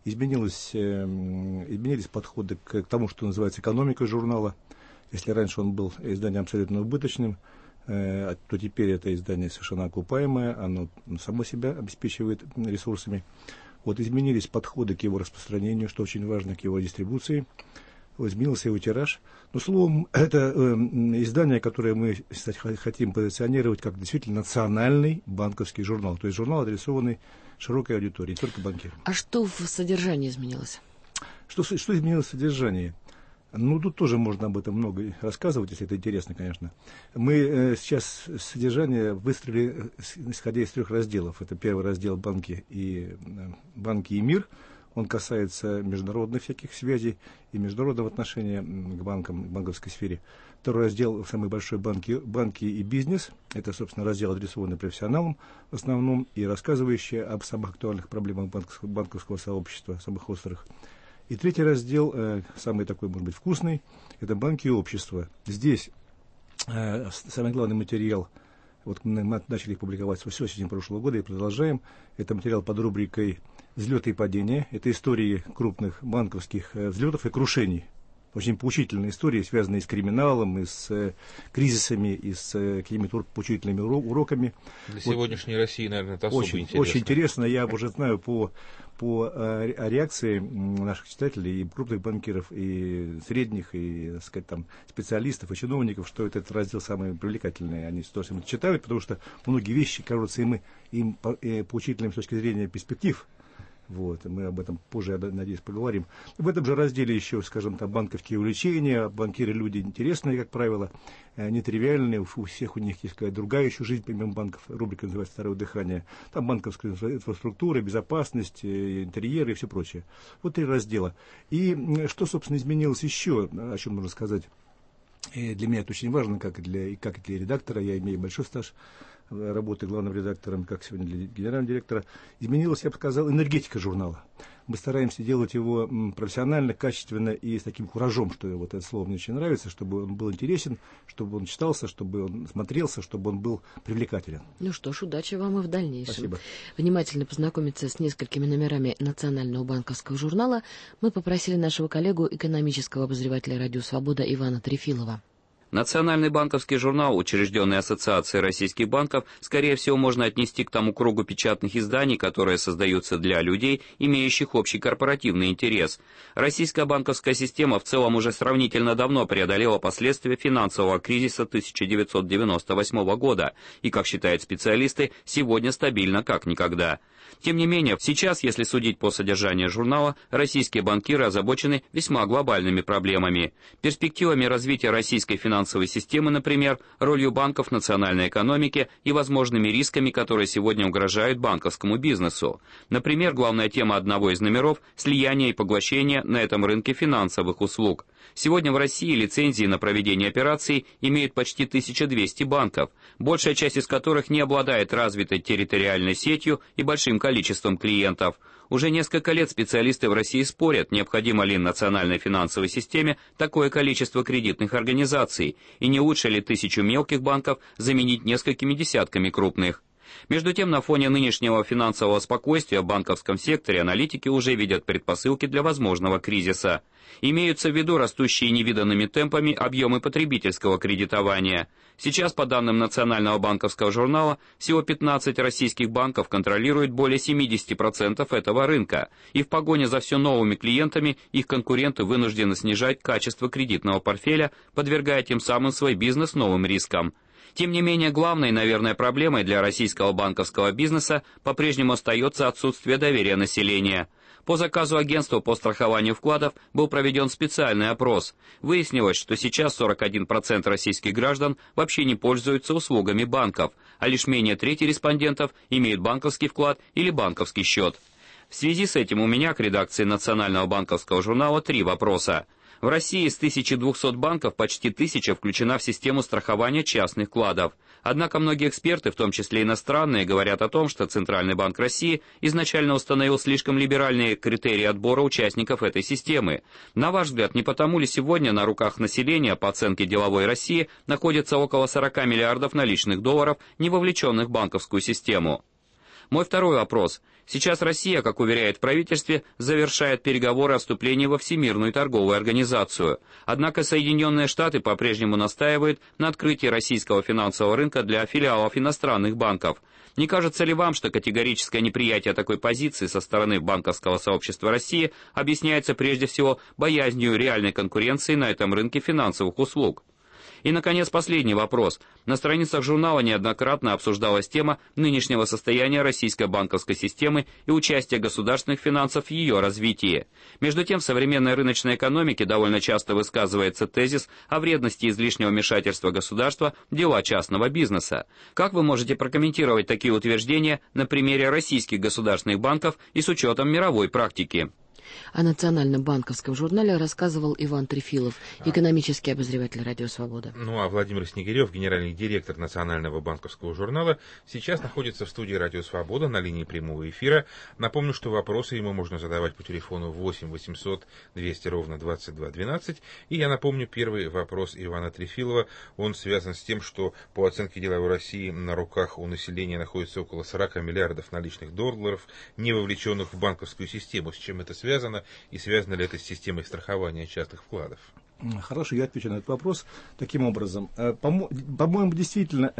Изменились подходы к тому, что называется экономикой журнала. Если раньше он был изданием абсолютно убыточным, то теперь это издание совершенно окупаемое, оно само себя обеспечивает ресурсами. Вот изменились подходы к его распространению, что очень важно, к его дистрибуции. Изменился его тираж. Но, словом, это издание, которое мы, кстати, хотим позиционировать как действительно национальный банковский журнал. То есть журнал, адресованный широкой аудитории, не только банкирам. А что в содержании изменилось? Что изменилось в содержании? Ну, тут тоже можно об этом много рассказывать, если это интересно, конечно. Мы сейчас содержание выстроили, исходя из 3 разделов. Это первый раздел банки и мир. Он касается международных всяких связей и международного отношения к банкам, к банковской сфере. Второй раздел, самый большой, банки и бизнес. Это, собственно, раздел, адресованный профессионалам в основном и рассказывающий об самых актуальных проблемах банковского сообщества, самых острых. И третий раздел, самый такой, может быть, вкусный, это банки и общество. Здесь самый главный материал, вот мы начали их публиковать с осени прошлого года и продолжаем. Это материал под рубрикой «Взлеты и падения». Это истории крупных банковских взлетов и крушений. Очень поучительные истории, связанные с криминалом, и с кризисами, и с какими-то поучительными уроками. Для сегодняшней России, наверное, это особо интересно. Очень интересно. Я уже знаю по реакции наших читателей, и крупных банкиров, и средних, и, так сказать, там, специалистов, и чиновников, что этот раздел самый привлекательный. Они с удовольствием читают, потому что многие вещи кажутся им поучительными с точки зрения перспектив Вот, мы об этом позже, я надеюсь, поговорим. В этом же разделе еще, скажем, там банковские увлечения. Банкиры люди интересные, как правило, нетривиальные. У всех у них есть какая-то другая еще жизнь, помимо банков. Рубрика называется «Второе дыхание». Там банковская инфраструктура, безопасность, интерьеры и все прочее. Вот 3 раздела. И что, собственно, изменилось еще, о чем нужно сказать? И для меня это очень важно, как и для редактора. Я имею большой стаж работы главным редактором, как сегодня для генерального директора. Изменилась, я бы сказал, энергетика журнала. Мы стараемся делать его профессионально, качественно и с таким куражом, что вот это слово мне очень нравится, чтобы он был интересен, чтобы он читался, чтобы он смотрелся, чтобы он был привлекателен. Ну что ж, удачи вам и в дальнейшем. Спасибо. Внимательно познакомиться с несколькими номерами Национального банковского журнала мы попросили нашего коллегу, экономического обозревателя «Радио Свобода» Ивана Трефилова. Национальный банковский журнал, учрежденный Ассоциацией российских банков, скорее всего, можно отнести к тому кругу печатных изданий, которые создаются для людей, имеющих общий корпоративный интерес. Российская банковская система в целом уже сравнительно давно преодолела последствия финансового кризиса 1998 года и, как считают специалисты, сегодня стабильна как никогда. Тем не менее, сейчас, если судить по содержанию журнала, российские банкиры озабочены весьма глобальными проблемами. Перспективами развития российской финансовой системы, например, ролью банков в национальной экономике и возможными рисками, которые сегодня угрожают банковскому бизнесу. Например, главная тема одного из номеров – слияние и поглощение на этом рынке финансовых услуг. Сегодня в России лицензии на проведение операций имеют почти 1200 банков, большая часть из которых не обладает развитой территориальной сетью и большим количеством клиентов. Уже несколько лет специалисты в России спорят, необходимо ли национальной финансовой системе такое количество кредитных организаций, и не лучше ли 1000 мелких банков заменить несколькими десятками крупных. Между тем, на фоне нынешнего финансового спокойствия в банковском секторе аналитики уже видят предпосылки для возможного кризиса. Имеются в виду растущие невиданными темпами объемы потребительского кредитования. Сейчас, по данным Национального банковского журнала, всего 15 российских банков контролируют более 70% этого рынка, и в погоне за все новыми клиентами их конкуренты вынуждены снижать качество кредитного портфеля, подвергая тем самым свой бизнес новым рискам. Тем не менее, главной, наверное, проблемой для российского банковского бизнеса по-прежнему остается отсутствие доверия населения. По заказу агентства по страхованию вкладов был проведен специальный опрос. Выяснилось, что сейчас 41% российских граждан вообще не пользуются услугами банков, а лишь менее трети респондентов имеют банковский вклад или банковский счет. В связи с этим у меня к редакции Национального банковского журнала 3 вопроса. В России из 1200 банков почти 1000 включена в систему страхования частных вкладов. Однако многие эксперты, в том числе иностранные, говорят о том, что Центральный банк России изначально установил слишком либеральные критерии отбора участников этой системы. На ваш взгляд, не потому ли сегодня на руках населения, по оценке Деловой России, находится около 40 миллиардов наличных долларов, не вовлеченных в банковскую систему? Мой второй вопрос. Сейчас Россия, как уверяет в правительстве, завершает переговоры о вступлении во Всемирную торговую организацию. Однако Соединенные Штаты по-прежнему настаивают на открытии российского финансового рынка для филиалов иностранных банков. Не кажется ли вам, что категорическое неприятие такой позиции со стороны банковского сообщества России объясняется прежде всего боязнью реальной конкуренции на этом рынке финансовых услуг? И, наконец, последний вопрос. На страницах журнала неоднократно обсуждалась тема нынешнего состояния российской банковской системы и участия государственных финансов в ее развитии. Между тем, в современной рыночной экономике довольно часто высказывается тезис о вредности излишнего вмешательства государства в дела частного бизнеса. Как вы можете прокомментировать такие утверждения на примере российских государственных банков и с учетом мировой практики? О Национальном банковском журнале рассказывал Иван Трефилов, экономический обозреватель «Радио Свобода». Ну а Владимир Снегирев, генеральный директор Национального банковского журнала, сейчас находится в студии «Радио Свобода» на линии прямого эфира. Напомню, что вопросы ему можно задавать по телефону 8 800 200 ровно 22 12. И я напомню, первый вопрос Ивана Трефилова, он связан с тем, что по оценке Деловой России на руках у населения находится около 40 миллиардов наличных долларов, не вовлеченных в банковскую систему. С чем это связано? И связано ли это с системой страхования частных вкладов? Хорошо, я отвечу на этот вопрос таким образом. По-моему, действительно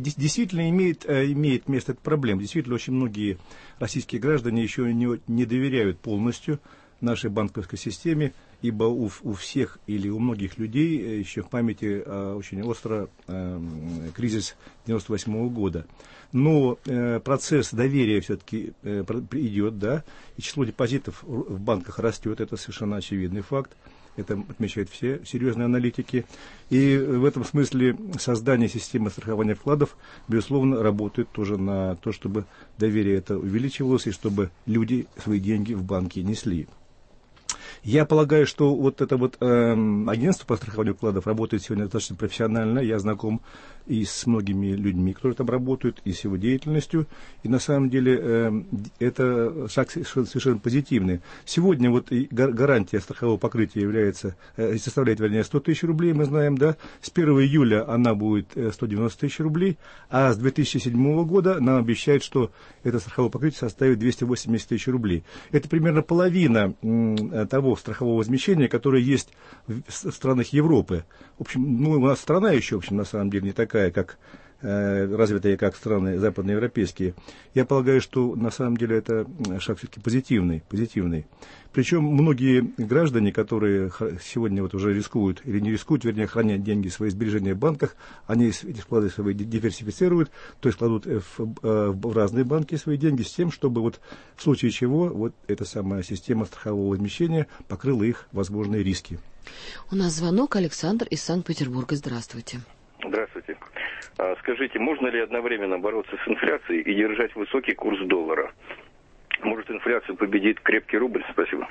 имеет место эта проблема. Действительно, очень многие российские граждане еще не доверяют полностью нашей банковской системе ибо у всех или у многих людей еще в памяти очень остро кризис 98 года. Но процесс доверия все-таки идет, да, и число депозитов в банках растет, это совершенно очевидный факт. Это отмечают все серьезные аналитики. И в этом смысле создание системы страхования вкладов, безусловно, работает тоже на то, чтобы доверие это увеличивалось и чтобы люди свои деньги в банки несли. Я полагаю, что вот это вот агентство по страхованию вкладов работает сегодня достаточно профессионально. Я знаком и с многими людьми, которые там работают, и с его деятельностью. И на самом деле это шаг совершенно позитивный. Сегодня вот гарантия страхового покрытия составляет 100 тысяч рублей, мы знаем, да. С 1 июля она будет 190 тысяч рублей, а с 2007 года нам обещают, что это страховое покрытие составит 280 тысяч рублей. Это примерно половина того страхового возмещения, которое есть в странах Европы. В общем, у нас страна еще, в общем, на самом деле не такая, как развитые, как страны западноевропейские. Я полагаю, что на самом деле это шаг все-таки позитивный. Причем многие граждане, которые сегодня вот уже рискуют или не рискуют, вернее, хранят деньги, свои сбережения в банках, они эти вклады свои диверсифицируют, то есть кладут в разные банки свои деньги с тем, чтобы вот в случае чего вот эта самая система страхового возмещения покрыла их возможные риски. У нас звонок. Александр из Санкт-Петербурга. Здравствуйте. Здравствуйте. Скажите, можно ли одновременно бороться с инфляцией и держать высокий курс доллара? Может, инфляцию победит крепкий рубль? Спасибо.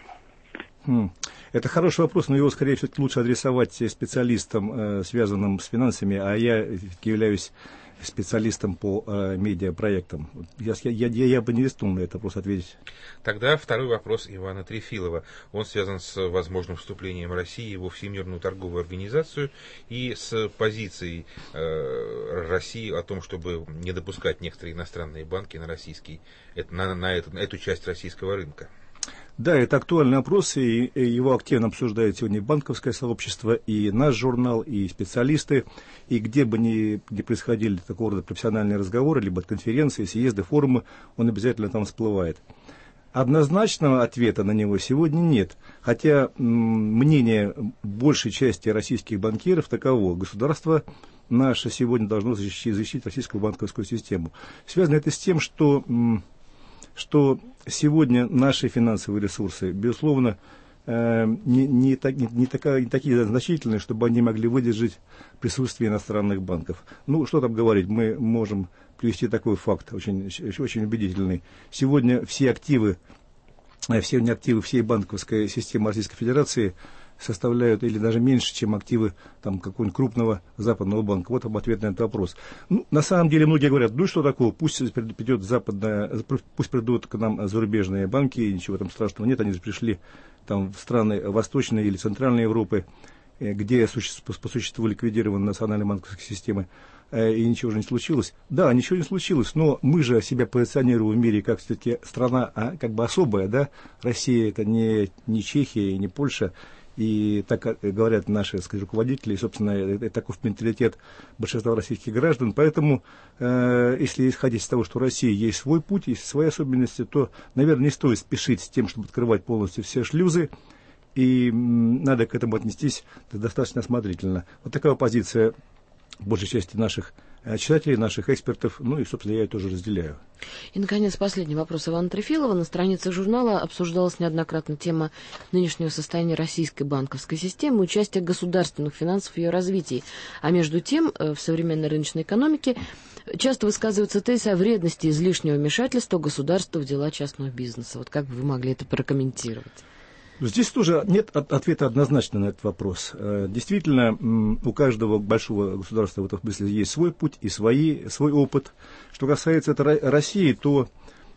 Это хороший вопрос, но его, скорее всего, лучше адресовать специалистам, связанным с финансами, а я являюсь специалистом по медиапроектам. Я бы не рискнул на это вопрос ответить. Тогда второй вопрос Ивана Трефилова. Он связан с возможным вступлением России во Всемирную торговую организацию и с позицией России о том, чтобы не допускать некоторые иностранные банки на эту часть российского рынка. Да, это актуальный вопрос, и его активно обсуждает сегодня и банковское сообщество, и наш журнал, и специалисты, и где бы ни происходили такого рода профессиональные разговоры, либо конференции, съезды, форумы, он обязательно там всплывает. Однозначного ответа на него сегодня нет, хотя мнение большей части российских банкиров таково: государство наше сегодня должно защитить российскую банковскую систему. Связано это с тем, что сегодня наши финансовые ресурсы, безусловно, не такие значительные, чтобы они могли выдержать присутствие иностранных банков. Что там говорить, мы можем привести такой факт, очень убедительный. Сегодня все активы всей банковской системы Российской Федерации составляют или даже меньше, чем активы какого-нибудь крупного западного банка. Вот вам ответ на этот вопрос. На самом деле многие говорят, что такого, пусть придут к нам зарубежные банки, ничего там страшного нет, они же пришли в страны Восточной или Центральной Европы, где по существу ликвидированы национальные банковские системы, и ничего же не случилось. Да, ничего не случилось, но мы же себя позиционируем в мире как все-таки страна как бы особая, да? Россия это не Чехия и не Польша. И так говорят наши, руководители, и, собственно, это таков менталитет большинства российских граждан. Поэтому, если исходить из того, что у России есть свой путь, есть свои особенности, то, наверное, не стоит спешить с тем, чтобы открывать полностью все шлюзы, и надо к этому отнестись достаточно осмотрительно. Вот такая позиция большей части наших читателей, наших экспертов, и, собственно, я ее тоже разделяю. И, наконец, последний вопрос Ивана Трефилова. На страницах журнала обсуждалась неоднократно тема нынешнего состояния российской банковской системы, участия государственных финансов в ее развитии. А между тем, в современной рыночной экономике часто высказывается тезис о вредности излишнего вмешательства государства в дела частного бизнеса. Вот как бы вы могли это прокомментировать? Здесь тоже нет ответа однозначно на этот вопрос. Действительно, у каждого большого государства в этом смысле есть свой путь и свой опыт. Что касается России, то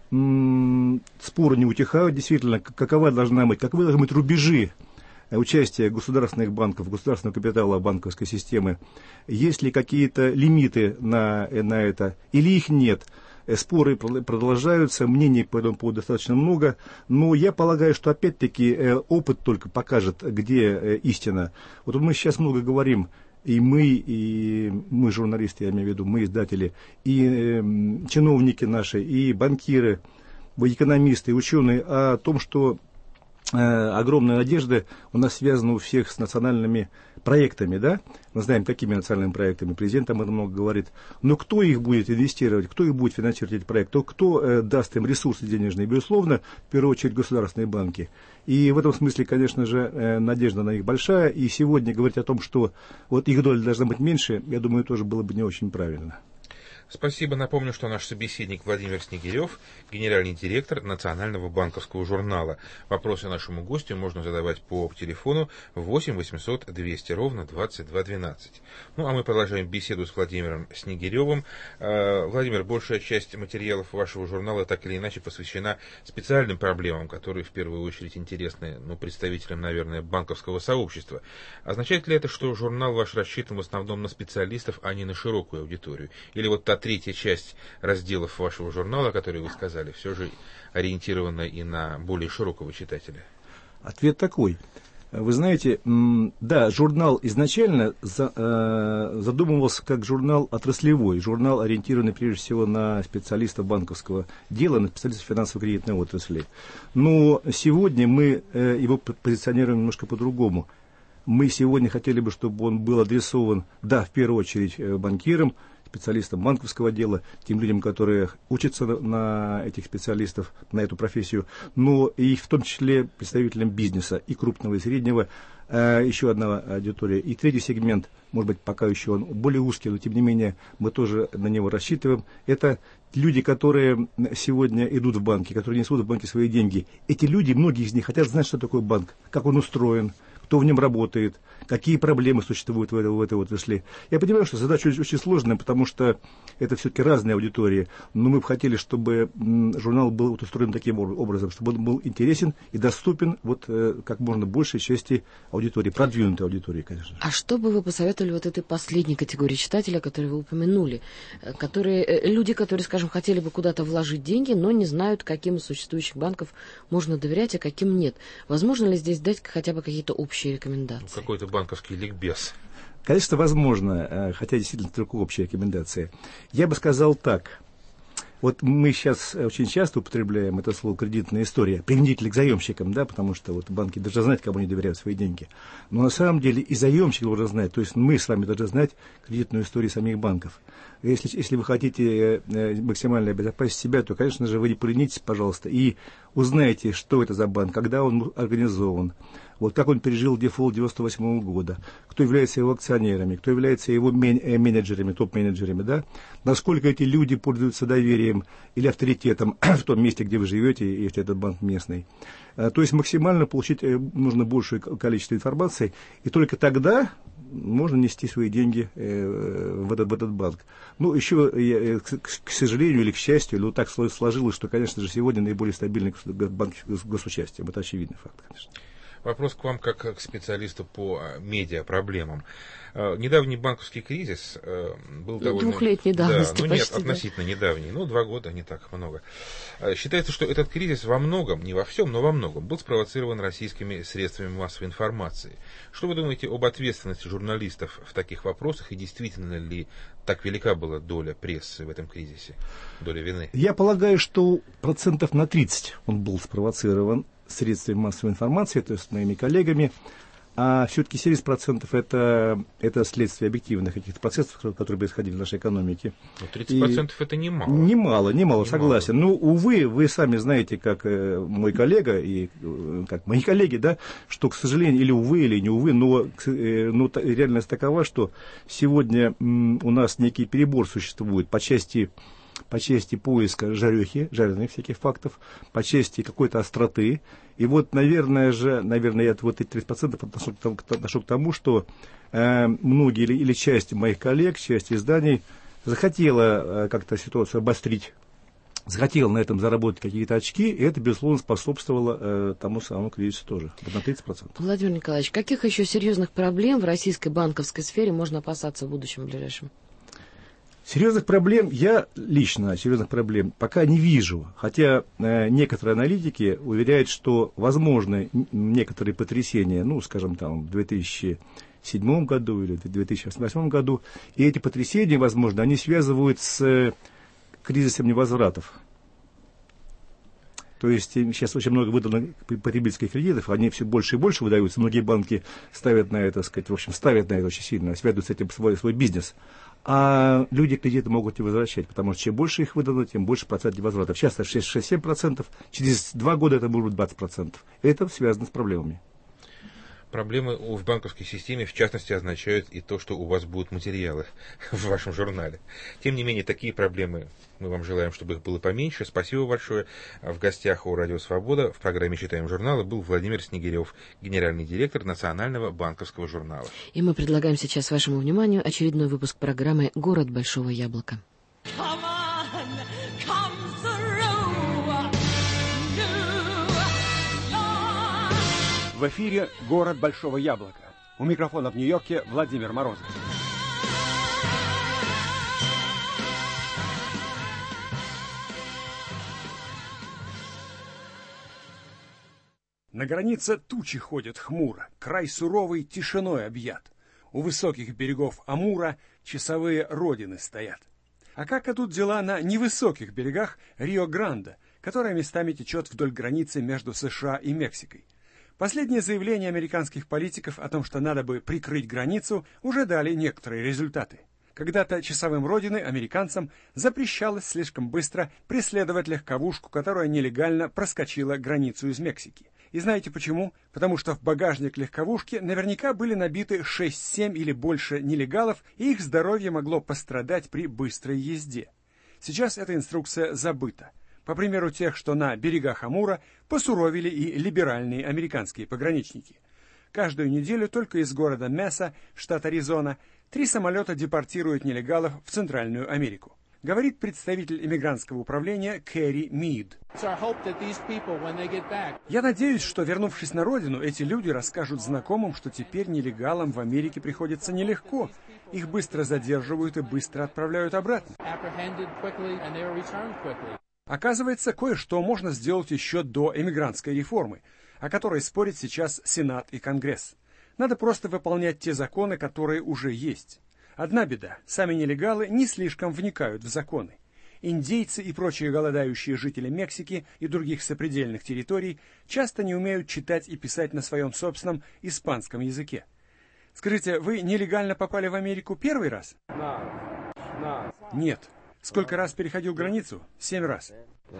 споры не утихают. Действительно, каковы должны быть рубежи участия государственных банков, государственного капитала банковской системы? Есть ли какие-то лимиты на это или их нет? Споры продолжаются, мнений по этому поводу достаточно много, но я полагаю, что опять-таки опыт только покажет, где истина. Вот мы сейчас много говорим, и мы журналисты, я имею в виду, мы издатели, и чиновники наши, и банкиры, и экономисты, и ученые, о том, что огромная надежда у нас связана у всех с национальными проектами, да? Мы знаем, какими национальными проектами. Президент об этом много говорит. Но кто их будет инвестировать, кто их будет финансировать эти проекты, кто даст им ресурсы денежные? Безусловно, в первую очередь государственные банки. И в этом смысле, конечно же, надежда на них большая. И сегодня говорить о том, что вот их доля должна быть меньше, я думаю, тоже было бы не очень правильно. Спасибо. Напомню, что наш собеседник Владимир Снегирев, генеральный директор Национального банковского журнала. Вопросы нашему гостю можно задавать по телефону 8 800 200 ровно 2212. Ну, а мы продолжаем беседу с Владимиром Снегиревым. Владимир, большая часть материалов вашего журнала так или иначе посвящена специальным проблемам, которые в первую очередь интересны, представителям, наверное, банковского сообщества. Означает ли это, что журнал ваш рассчитан в основном на специалистов, а не на широкую аудиторию? Или вот та третья часть разделов вашего журнала, которые вы сказали, все же ориентирована и на более широкого читателя? Ответ такой. Вы знаете, да, журнал изначально задумывался как журнал отраслевой, журнал, ориентированный прежде всего на специалистов банковского дела, на специалистов финансово-кредитной отрасли. Но сегодня мы его позиционируем немножко по-другому. Мы сегодня хотели бы, чтобы он был адресован, да, в первую очередь банкирам, специалистам банковского дела, тем людям, которые учатся на этих специалистов, на эту профессию, но и в том числе представителям бизнеса, и крупного, и среднего, еще одна аудитория. И третий сегмент, может быть, пока еще он более узкий, но тем не менее мы тоже на него рассчитываем. Это люди, которые сегодня идут в банки, которые несут в банки свои деньги. Эти люди, многие из них хотят знать, что такое банк, как он устроен, кто в нем работает, какие проблемы существуют в этой отрасли. Я понимаю, что задача очень сложная, потому что это все-таки разные аудитории, но мы бы хотели, чтобы журнал был устроен таким образом, чтобы он был интересен и доступен как можно большей части аудитории, продвинутой аудитории, конечно. А что бы вы посоветовали вот этой последней категории читателя, которую вы упомянули, люди, которые, скажем, хотели бы куда-то вложить деньги, но не знают, каким из существующих банков можно доверять, а каким нет? Возможно ли здесь дать хотя бы какие-то общие рекомендации? Какой-то банковский ликбез. Конечно, возможно, хотя действительно только общая рекомендация. Я бы сказал так. Вот мы сейчас очень часто употребляем это слово «кредитная история», принудитель к заемщикам, да, потому что банки должны знать, кому они доверяют свои деньги. Но на самом деле и заемщик должен знать, то есть мы с вами должны знать кредитную историю самих банков. Если вы хотите максимально обезопасить себя, то, конечно же, вы не поленитесь, пожалуйста, и узнаете, что это за банк, когда он организован, как он пережил дефолт 1998 года, кто является его акционерами, кто является его менеджерами, топ-менеджерами, да, насколько эти люди пользуются доверием или авторитетом в том месте, где вы живете, если этот банк местный. То есть максимально получить нужно большее количество информации, и только тогда можно нести свои деньги в этот банк. Еще, к сожалению или к счастью, так сложилось, что, конечно же, сегодня наиболее стабильный банк с госучастием. Это очевидный факт, конечно. Вопрос к вам как к специалисту по медиапроблемам. Недавний банковский кризис был довольно... Двухлетней давности, почти. Нет, относительно недавний. 2 года, не так много. Считается, что этот кризис во многом, не во всем, но во многом, был спровоцирован российскими средствами массовой информации. Что вы думаете об ответственности журналистов в таких вопросах, и действительно ли так велика была доля прессы в этом кризисе, доля вины? Я полагаю, что 30% он был спровоцирован средствами массовой информации, то есть моими коллегами, а все-таки 70% это следствие объективных каких-то процессов, которые происходили в нашей экономике. 30% это немало. Немало, согласен. Увы, вы сами знаете, как мой коллега и как мои коллеги, да, что, к сожалению, или увы, или не увы, но реальность такова, что сегодня у нас некий перебор существует по части поиска жареных всяких фактов, по части какой-то остроты. И наверное, я эти 30% отношу к тому, что многие или часть моих коллег, часть изданий захотела как-то ситуацию обострить, захотела на этом заработать какие-то очки, и это, безусловно, способствовало тому самому кризису тоже, на 30%. Владимир Николаевич, каких еще серьезных проблем в российской банковской сфере можно опасаться в будущем ближайшем? Серьезных проблем пока не вижу, хотя некоторые аналитики уверяют, что возможны некоторые потрясения, скажем, в 2007 году или в 2008 году, и эти потрясения, возможно, они связывают с кризисом невозвратов. То есть сейчас очень много выдано потребительских кредитов, они все больше и больше выдаются. Многие банки ставят на это, сказать, в общем, ставят на это очень сильно, связывают с этим свой бизнес. А люди кредиты могут не возвращать, потому что чем больше их выдано, тем больше процентов возвратов. Часто 6-7%, через 2 года это будет 20%. Это связано с проблемами. Проблемы в банковской системе, в частности, означают и то, что у вас будут материалы в вашем журнале. Тем не менее, такие проблемы, мы вам желаем, чтобы их было поменьше. Спасибо большое. В гостях у Радио Свобода в программе «Читаем журналы» был Владимир Снегирев, генеральный директор Национального банковского журнала. И мы предлагаем сейчас вашему вниманию очередной выпуск программы «Город Большого Яблока». В эфире «Город Большого Яблока». У микрофона в Нью-Йорке Владимир Морозов. На границе тучи ходят хмуро, край суровый тишиной объят. У высоких берегов Амура часовые родины стоят. А как идут дела на невысоких берегах Рио-Гранде, которая местами течет вдоль границы между США и Мексикой? Последние заявления американских политиков о том, что надо бы прикрыть границу, уже дали некоторые результаты. Когда-то часовым родины, американцам, запрещалось слишком быстро преследовать легковушку, которая нелегально проскочила границу из Мексики. И знаете почему? Потому что в багажник легковушки наверняка были набиты 6-7 или больше нелегалов, и их здоровье могло пострадать при быстрой езде. Сейчас эта инструкция забыта. По примеру тех, что на берегах Амура посуровили и либеральные американские пограничники. Каждую неделю только из города Меса, штат Аризона, 3 самолета депортируют нелегалов в Центральную Америку. Говорит представитель иммигрантского управления Кэрри Мид. Я надеюсь, что, вернувшись на родину, эти люди расскажут знакомым, что теперь нелегалам в Америке приходится нелегко. Их быстро задерживают и быстро отправляют обратно. Оказывается, кое-что можно сделать еще до эмигрантской реформы, о которой спорят сейчас Сенат и Конгресс. Надо просто выполнять те законы, которые уже есть. Одна беда – сами нелегалы не слишком вникают в законы. Индейцы и прочие голодающие жители Мексики и других сопредельных территорий часто не умеют читать и писать на своем собственном испанском языке. Скажите, вы нелегально попали в Америку первый раз? Нет. Сколько раз переходил границу? 7 раз.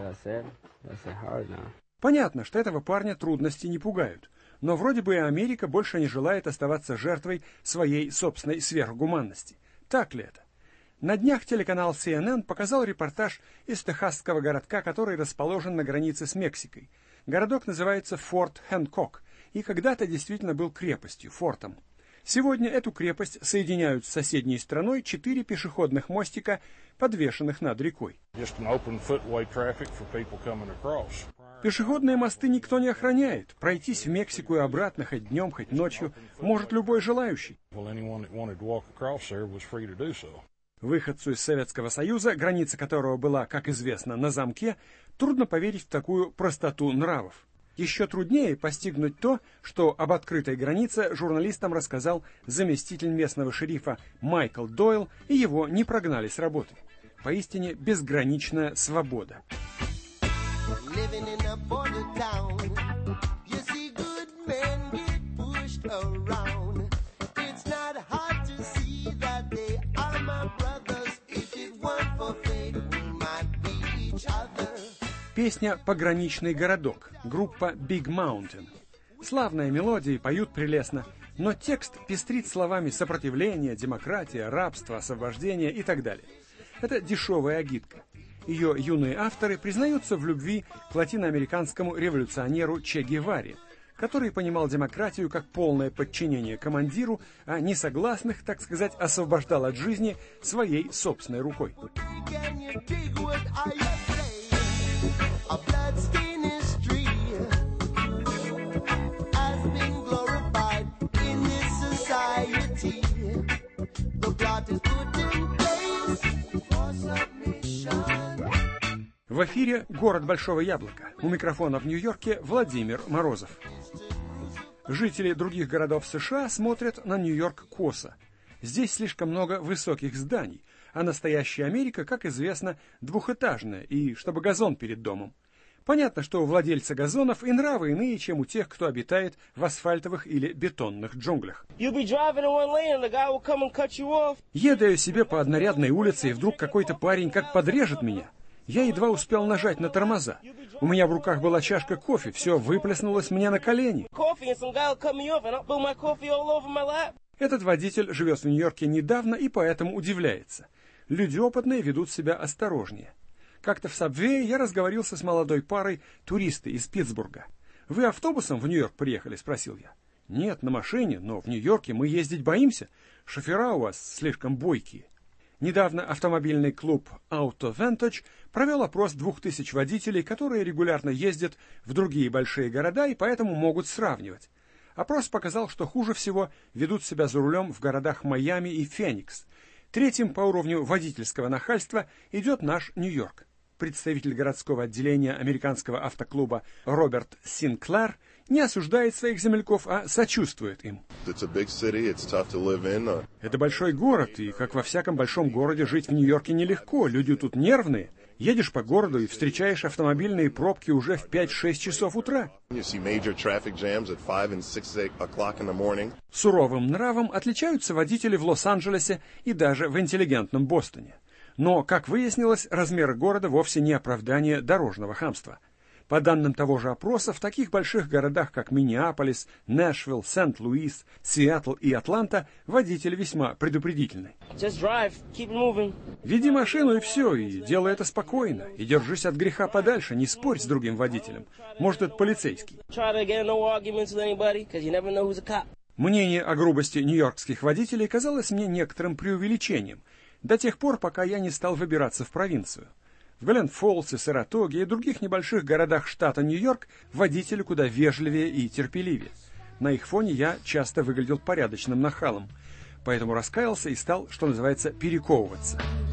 Понятно, что этого парня трудности не пугают. Но вроде бы и Америка больше не желает оставаться жертвой своей собственной сверхгуманности. Так ли это? На днях телеканал CNN показал репортаж из техасского городка, который расположен на границе с Мексикой. Городок называется Форт Хэнкок и когда-то действительно был крепостью, фортом. Сегодня эту крепость соединяют с соседней страной 4 пешеходных мостика, подвешенных над рекой. Пешеходные мосты никто не охраняет. Пройтись в Мексику и обратно хоть днем, хоть ночью может любой желающий. Выходцу из Советского Союза, граница которого была, как известно, на замке, трудно поверить в такую простоту нравов. Еще труднее постигнуть то, что об открытой границе журналистам рассказал заместитель местного шерифа Майкл Дойл, и его не прогнали с работы. Поистине безграничная свобода. Песня «Пограничный городок», группа Big Mountain. Славная мелодия, поют прелестно, но текст пестрит словами сопротивление, демократия, рабство, освобождение и так далее. Это дешевая агитка. Ее юные авторы признаются в любви к латиноамериканскому революционеру Че Геваре, который понимал демократию как полное подчинение командиру, а несогласных, так сказать, освобождал от жизни своей собственной рукой. В эфире «Город Большого Яблока». У микрофона в Нью-Йорке Владимир Морозов. Жители других городов США смотрят на Нью-Йорк косо. Здесь слишком много высоких зданий, а настоящая Америка, как известно, двухэтажная, и чтобы газон перед домом. Понятно, что у владельца газонов и нравы иные, чем у тех, кто обитает в асфальтовых или бетонных джунглях. Еду я себе по однорядной улице, и вдруг какой-то парень как подрежет меня. Я едва успел нажать на тормоза. У меня в руках была чашка кофе, все выплеснулось мне на колени. Этот водитель живет в Нью-Йорке недавно и поэтому удивляется. Люди опытные ведут себя осторожнее. Как-то в Сабвее я разговорился с молодой парой, туристы из Питтсбурга. «Вы автобусом в Нью-Йорк приехали?» – спросил я. «Нет, на машине, но в Нью-Йорке мы ездить боимся. Шофера у вас слишком бойкие». Недавно автомобильный клуб Auto Vantage провел опрос 2000 водителей, которые регулярно ездят в другие большие города и поэтому могут сравнивать. Опрос показал, что хуже всего ведут себя за рулем в городах Майами и Феникс. Третьим по уровню водительского нахальства идет наш Нью-Йорк. Представитель городского отделения американского автоклуба Роберт Синклер не осуждает своих земляков, а сочувствует им. Это большой город, и, как во всяком большом городе, жить в Нью-Йорке нелегко. Люди тут нервные. Едешь по городу и встречаешь автомобильные пробки уже в 5-6 часов утра. Суровым нравом отличаются водители в Лос-Анджелесе и даже в интеллигентном Бостоне. Но, как выяснилось, размеры города вовсе не оправдание дорожного хамства. По данным того же опроса, в таких больших городах, как Миннеаполис, Нэшвилл, Сент-Луис, Сиэтл и Атланта, водители весьма предупредительны. Веди машину и все, и делай это спокойно, и держись от греха подальше, не спорь с другим водителем. Может, это полицейский. Мнение о грубости нью-йоркских водителей казалось мне некоторым преувеличением, до тех пор, пока я не стал выбираться в провинцию. В Глен-Фолсе, Саратоге и других небольших городах штата Нью-Йорк водители куда вежливее и терпеливее. На их фоне я часто выглядел порядочным нахалом, поэтому раскаялся и стал, что называется, перековываться.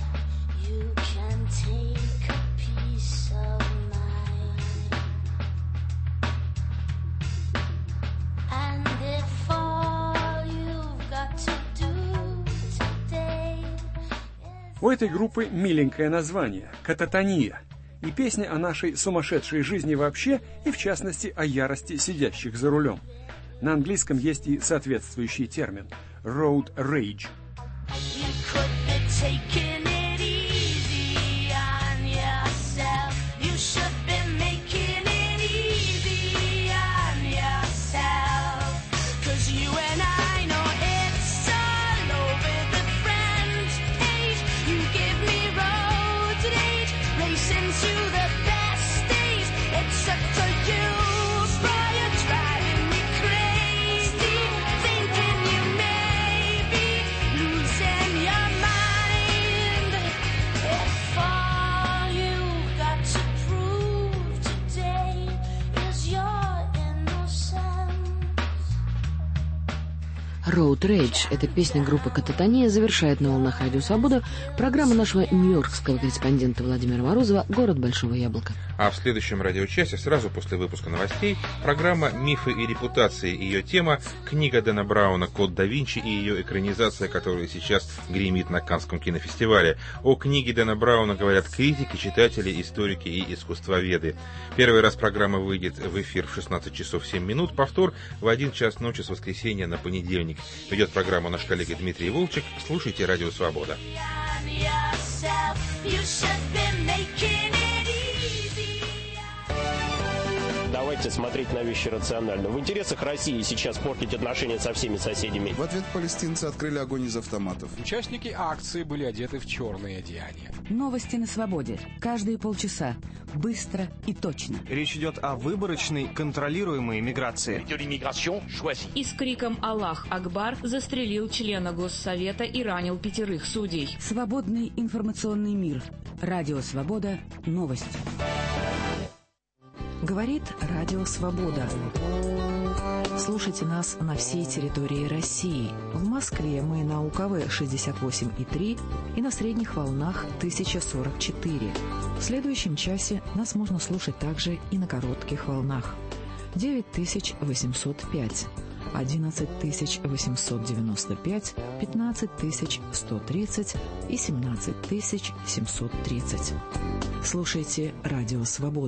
У этой группы миленькое название – «Кататония», и песня о нашей сумасшедшей жизни вообще, и в частности о ярости сидящих за рулем. На английском есть и соответствующий термин – «road rage». «Road Rage» — эта песня группы «Кататония» завершает на волнах Радио Свобода программу нашего нью-йоркского корреспондента Владимира Морозова «Город Большого Яблока». А в следующем радиочасе, сразу после выпуска новостей, программа «Мифы и репутации». Ее тема — книга Дэна Брауна «Код да Винчи» и ее экранизация, которая сейчас гремит на Каннском кинофестивале. О книге Дэна Брауна говорят критики, читатели, историки и искусствоведы. Первый раз программа выйдет в эфир в 16 часов 7 минут, повтор в 1 час ночи с воскресенья на понедельник. Ведет программу наш коллега Дмитрий Волчек. Слушайте «Радио Свобода». Давайте смотреть на вещи рационально. В интересах России сейчас портить отношения со всеми соседями. В ответ палестинцы открыли огонь из автоматов. Участники акции были одеты в черные одеяния. Новости на свободе. Каждые полчаса. Быстро и точно. Речь идет о выборочной, контролируемой миграции. И с криком «Аллах Акбар» застрелил члена Госсовета и ранил 5 судей. Свободный информационный мир. Радио Свобода. Новости. Говорит Радио Свобода. Слушайте нас на всей территории России. В Москве мы на УКВ 68,3 и на средних волнах 1044. В следующем часе нас можно слушать также и на коротких волнах. 9805, 11895, 15130 и 17730. Слушайте Радио Свобода.